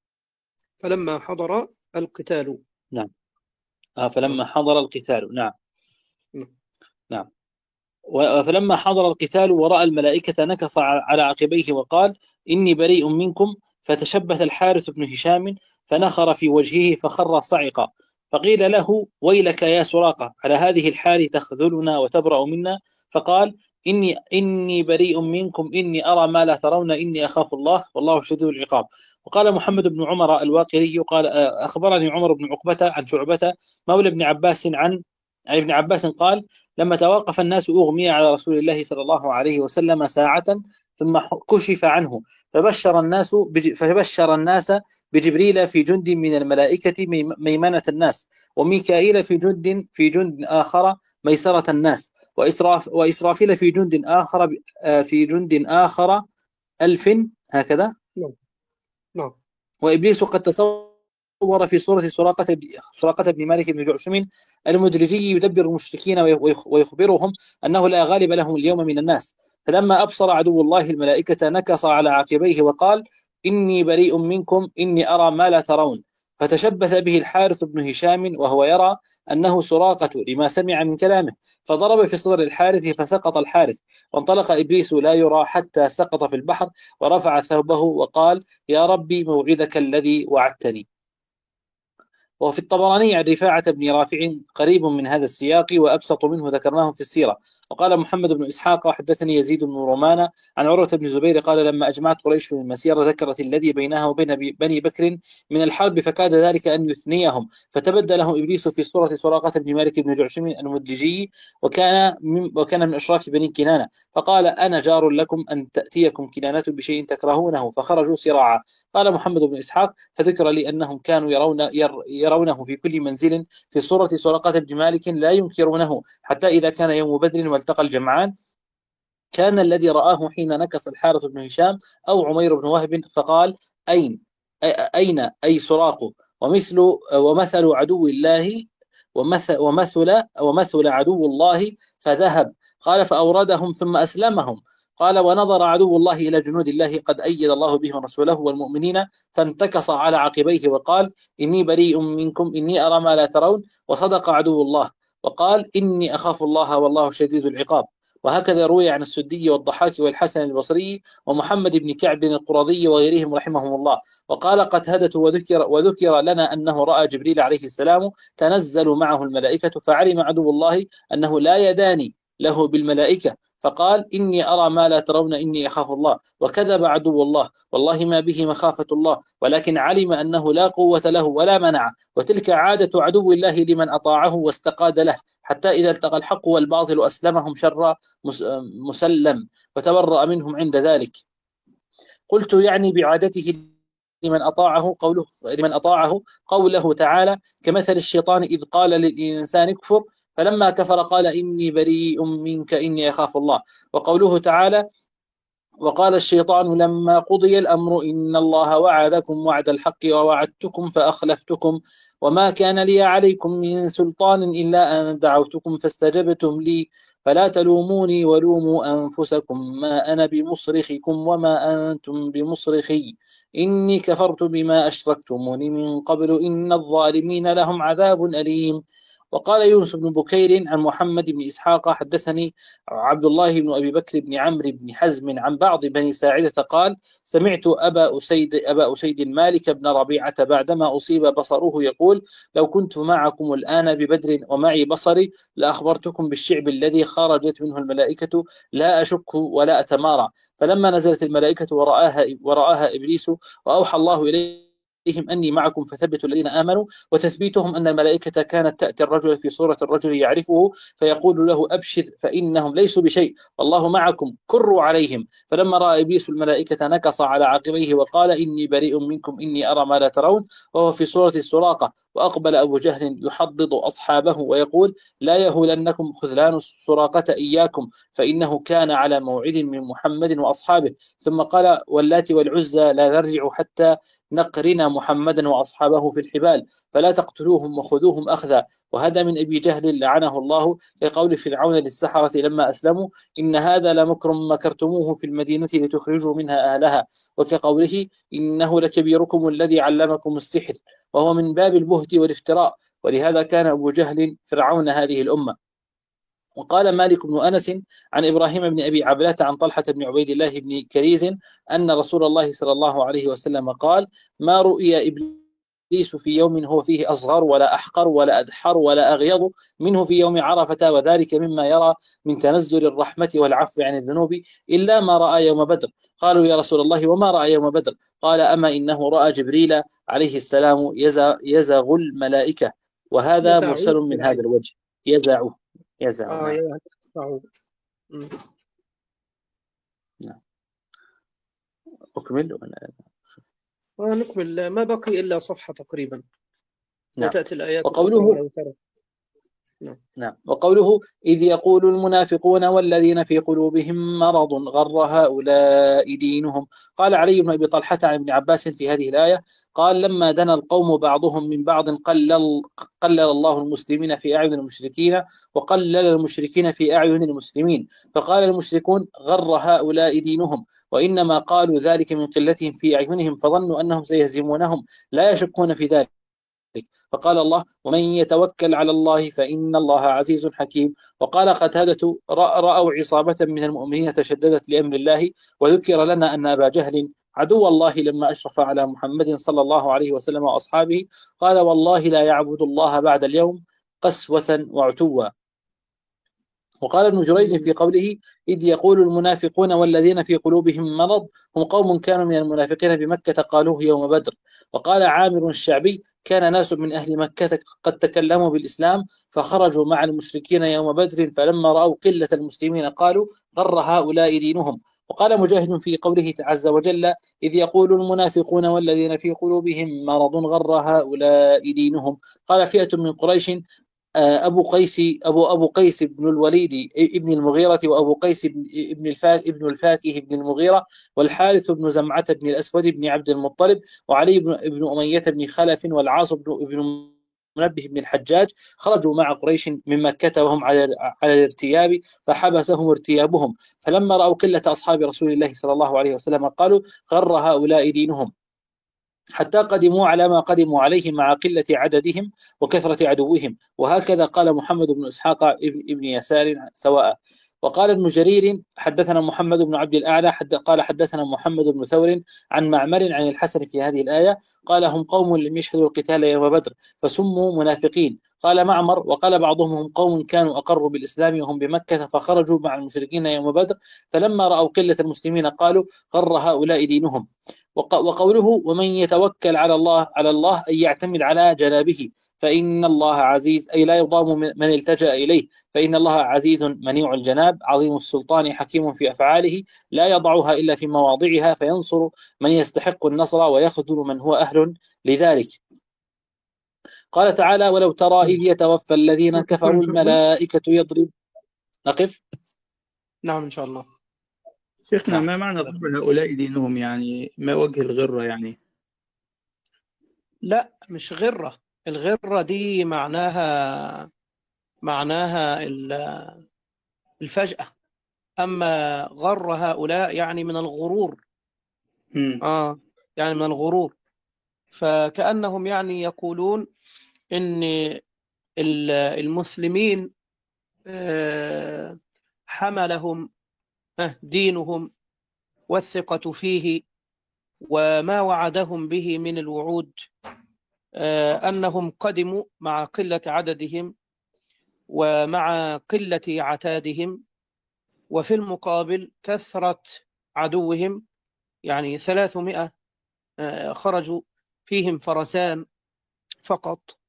فلما حضر القتال. نعم. آه فلما حضر القتال. نعم. نعم. نعم. فلما حضر القتال ورأى الملائكة نكص على عقبيه وقال إني بريء منكم، فتشبث الحارث بن هشام فنخر في وجهه فخر صعقا. فقيل له ويلك يا سراقة، على هذه الحال تخذلنا وتبرأ منا؟ فقال إني إني بريء منكم إني أرى ما لا ترون إني أخاف الله والله شديد العقاب. وقال محمد بن عمر الواقري قال أخبرني عمر بن عقبة عن شعبة مولى ابن عباس عن عن ابن عباس قال لما توقف الناس أغمي على رسول الله صلى الله عليه وسلم ساعة ثم كشف عنه فبشر الناس فبشر الناس بجبريل في جند من الملائكة ميمنة الناس، وميكائيل في جند في جند آخر ميسرة الناس، وإسراف وإسرافيل في جند آخر في جند آخر ألف هكذا. نعم. وإبليس قد تصور في صورة سراقة سراقة بن مالك بن جعشم المدلجي يدبر المشركين ويخبرهم أنه لا غالب لهم اليوم من الناس. فلما أبصر عدو الله الملائكة نكص على عقبيه وقال إني بريء منكم إني أرى ما لا ترون، فتشبث به الحارث بن هشام وهو يرى أنه سراقة لما سمع من كلامه، فضرب في صدر الحارث فسقط الحارث، وانطلق إبليس لا يرى حتى سقط في البحر ورفع ثوبه وقال يا ربي موعدك الذي وعدتني. وفي الطبراني عن رفاعة بن رافع قريب من هذا السياق وأبسط منه ذكرناه في السيرة. وقال محمد بن إسحاق حدثني يزيد بن رومان عن عروة بن الزبير قال لما أجمعت قريش في المسيرة ذكرت الذي بينها وبين بني بكر من الحرب فكاد ذلك أن يثنيهم، فتبدله إبليس في صورة سراقة بن مالك بن جعشم المدلجي وكان من وكان من أشراف بني كنانة، فقال أنا جار لكم أن تأتيكم كنانة بشيء تكرهونه، فخرجوا سراعا. قال محمد بن إسحاق فذكر لي أنهم كانوا يرون ير يرونه في كل منزل في صورة سراقة بن مالك لا ينكرونه، حتى إذا كان يوم بدر والتقى الجمعان كان الذي رآه حين نكص الحارث بن هشام أو عمير بن وهب فقال أين أين أي سراق، ومثل ومثل عدو الله ومثل ومثل ومثل عدو الله فذهب. قال فأوردهم ثم أسلمهم. قال ونظر عدو الله إلى جنود الله قد أيد الله بهم رسوله والمؤمنين فانتكص على عقبيه وقال إني بريء منكم إني أرى ما لا ترون، وصدق عدو الله وقال إني أخاف الله والله شديد العقاب. وهكذا روي عن السدي والضحاك والحسن البصري ومحمد بن كعب القرظي وغيرهم رحمهم الله. وقال قتادة وذكر, وذكر لنا أنه رأى جبريل عليه السلام تنزل معه الملائكة فعلم عدو الله أنه لا يداني له بالملائكة فقال إني أرى ما لا ترون إني أخاف الله، وكذب عدو الله والله ما به مخافة الله، ولكن علم أنه لا قوة له ولا منع، وتلك عادة عدو الله لمن أطاعه واستقاد له، حتى إذا التقى الحق والباطل أسلمهم شر مسلم وتبرأ منهم عند ذلك. قلت يعني بعادته لمن أطاعه قوله لمن أطاعه قوله تعالى كمثل الشيطان إذ قال للإنسان اكفر فلما كفر قال إني بريء منك إني أخاف الله. وقوله تعالى وقال الشيطان لما قضي الأمر إن الله وعدكم وعد الحق ووعدتكم فأخلفتكم وما كان لي عليكم من سلطان إلا أن دعوتكم فاستجبتم لي فلا تلوموني ولوموا أنفسكم ما أنا بمصرخكم وما أنتم بمصرخي إني كفرت بما أشركتموني من قبل إن الظالمين لهم عذاب أليم. وقال يونس بن بكير عن محمد بن إسحاق حدثني عبد الله بن أبي بكر بن عمرو بن حزم عن بعض بني ساعدة قال سمعت أبا أسيد, أبا أسيد مالك بن ربيعة بعدما أصيب بصره يقول لو كنت معكم الآن ببدر ومعي بصري لأخبرتكم بالشعب الذي خرجت منه الملائكة لا أشك ولا أتمارى. فلما نزلت الملائكة ورآها, ورآها إبليس وأوحى الله إليه أني معكم فثبتوا الذين آمنوا، وتثبيتهم أن الملائكة كانت تأتي الرجل في صورة الرجل يعرفه فيقول له أبشر فإنهم ليسوا بشيء والله معكم كروا عليهم. فلما رأى إبليس الملائكة نكص على عقبيه وقال إني بريء منكم إني أرى ما لا ترون، وهو في صورة السراقة. وأقبل أبو جهل يحضض أصحابه ويقول لا يهولنكم خذلان السراقة إياكم فإنه كان على موعد من محمد وأصحابه. ثم قال واللات والعزى لا نرجع حتى نقرن محمدا وأصحابه في الحبال فلا تقتلوهم وخذوهم أخذا. وهذا من أبي جهل لعنه الله كقول فرعون للسحرة لما أسلموا إن هذا لمكر مكرتموه في المدينة لتخرجوا منها أهلها، وكقوله إنه لكبيركم الذي علمكم السحر، وهو من باب البهت والافتراء. ولهذا كان أبو جهل فرعون هذه الأمة. وقال مالك بن أنس عن إبراهيم بن أبي عبلة عن طلحة بن عبيد الله بن كريز أن رسول الله صلى الله عليه وسلم قال ما رؤي إبليس في يوم هو فيه أصغر ولا أحقر ولا أدحر ولا أغيض منه في يوم عرفة، وذلك مما يرى من تنزل الرحمة والعفو عن الذنوب إلا ما رأى يوم بدر. قالوا يا رسول الله وما رأى يوم بدر؟ قال أما إنه رأى جبريل عليه السلام يزغ الملائكة. وهذا يزعو مرسل من هذا الوجه. يزعو يزعو آه نعم. يزعو. نعم. أكمل ولا ونكمل ما بقي إلا صفحة تقريبا. نعم. وتأتي الآيات وقوله نعم. نعم. وقوله إذ يقول المنافقون والذين في قلوبهم مرض غر هؤلاء دينهم. قال علي بن أبي طلحة عن ابن عباس في هذه الآية قال لما دنا القوم بعضهم من بعض قلل, قلل الله المسلمين في أعين المشركين وقلل المشركين في أعين المسلمين، فقال المشركون غر هؤلاء دينهم، وإنما قالوا ذلك من قلتهم في أعينهم فظنوا أنهم سيهزمونهم لا يشكون في ذلك. فقال الله ومن يتوكل على الله فإن الله عزيز حكيم. وقال قتادة رأوا عصابة من المؤمنين تشددت لأمر الله، وذكر لنا أن أبا جهل عدو الله لما أشرف على محمد صلى الله عليه وسلم وأصحابه قال والله لا يعبد الله بعد اليوم قسوة وعتوا. وقال ابن جريج في قوله إذ يقول المنافقون والذين في قلوبهم مرض هم قوم كانوا من المنافقين بمكة قالوه يوم بدر. وقال عامر الشعبي كان ناس من أهل مكة قد تكلموا بالإسلام فخرجوا مع المشركين يوم بدر فلما رأوا قلة المسلمين قالوا غر هؤلاء دينهم. وقال مجاهد في قوله عز وجل إذ يقول المنافقون والذين في قلوبهم مرض غر هؤلاء دينهم قال فئة من قريش أبو قيس أبو أبو قيس بن الوليد ابن المغيرة وأبو قيس ابن الفاك ابن الفاكه بن المغيرة والحارث بن زمعة بن الأسود بن عبد المطلب وعلي بن ابن أمية بن خلف والعاص بن ابن منبه بن الحجاج خرجوا مع قريش من مكة وهم على على الارتياب فحبسهم ارتيابهم، فلما رأوا قلة أصحاب رسول الله صلى الله عليه وسلم قالوا غر هؤلاء دينهم، حتى قدموا على ما قدموا عليه مع قلة عددهم وكثرة عدوهم. وهكذا قال محمد بن إسحاق ابن يسار سواء. وقال ابن جرير حدثنا محمد بن عبد الأعلى حد قال حدثنا محمد بن ثور عن معمر عن الحسن في هذه الآية قال هم قوم لم يشهدوا القتال يوم بدر فسموا منافقين. قال معمر وقال بعضهم هم قوم كانوا أقروا بالإسلام وهم بمكة فخرجوا مع المشركين يوم بدر فلما رأوا قلة المسلمين قالوا غر هؤلاء دينهم. وقوله ومن يتوكل على الله على الله أن يعتمد على جنابه فإن الله عزيز أي لا يضام من التجأ إليه، فإن الله عزيز منيع الجناب عظيم السلطان حكيم في أفعاله لا يضعها إلا في مواضعها فينصر من يستحق النصر ويخذل من هو أهل لذلك. قال تعالى ولو ترى إذ يتوفى الذين كفروا الملائكة يضرب نقف نعم إن شاء الله. شيخنا ما معنى غر هؤلاء دينهم؟ يعني ما وجه الغرة يعني؟ لا مش غرة، الغرة دي معناها معناها الفجأة، أما غر هؤلاء يعني من الغرور. م. آه يعني من الغرور، فكأنهم يعني يقولون إن المسلمين حملهم دينهم والثقة فيه وما وعدهم به من الوعود، أنهم قدموا مع قلة عددهم ومع قلة عتادهم، وفي المقابل كثرة عدوهم، يعني ثلاثمائة خرجوا فيهم فرسان فقط،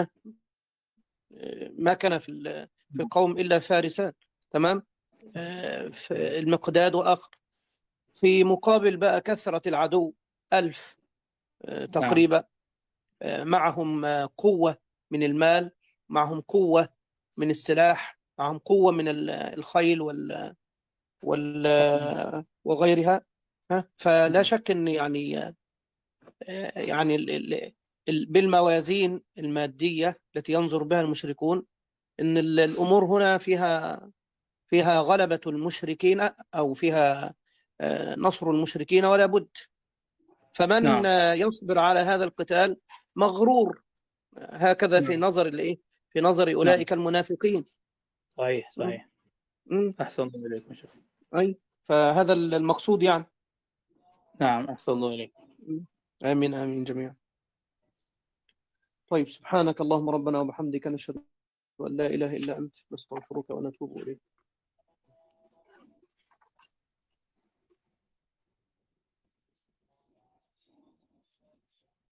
ما كان في في القوم إلا فارسان، تمام، في المقداد وآخر. في مقابل بقى كثرة العدو ألف تقريبا، معهم قوة من المال، معهم قوة من السلاح، معهم قوة من الخيل وال وال وغيرها. فلا شك ان يعني يعني بالموازين المادية التي ينظر بها المشركون ان الامور هنا فيها فيها غلبة المشركين او فيها نصر المشركين ولا بد. فمن نعم. يصبر على هذا القتال مغرور، هكذا في نظر الايه في نظر اولئك نعم. المنافقين. صحيح صحيح. مم. أحسن الله إليك يا شيخ. اي فهذا المقصود يعني. نعم أحسن الله إليك. آمين آمين جميعا. طيب، سبحانك اللهم ربنا وبحمدك، نشهد أن لا إله إلا أنت، نستغفرك ونتوب إليك.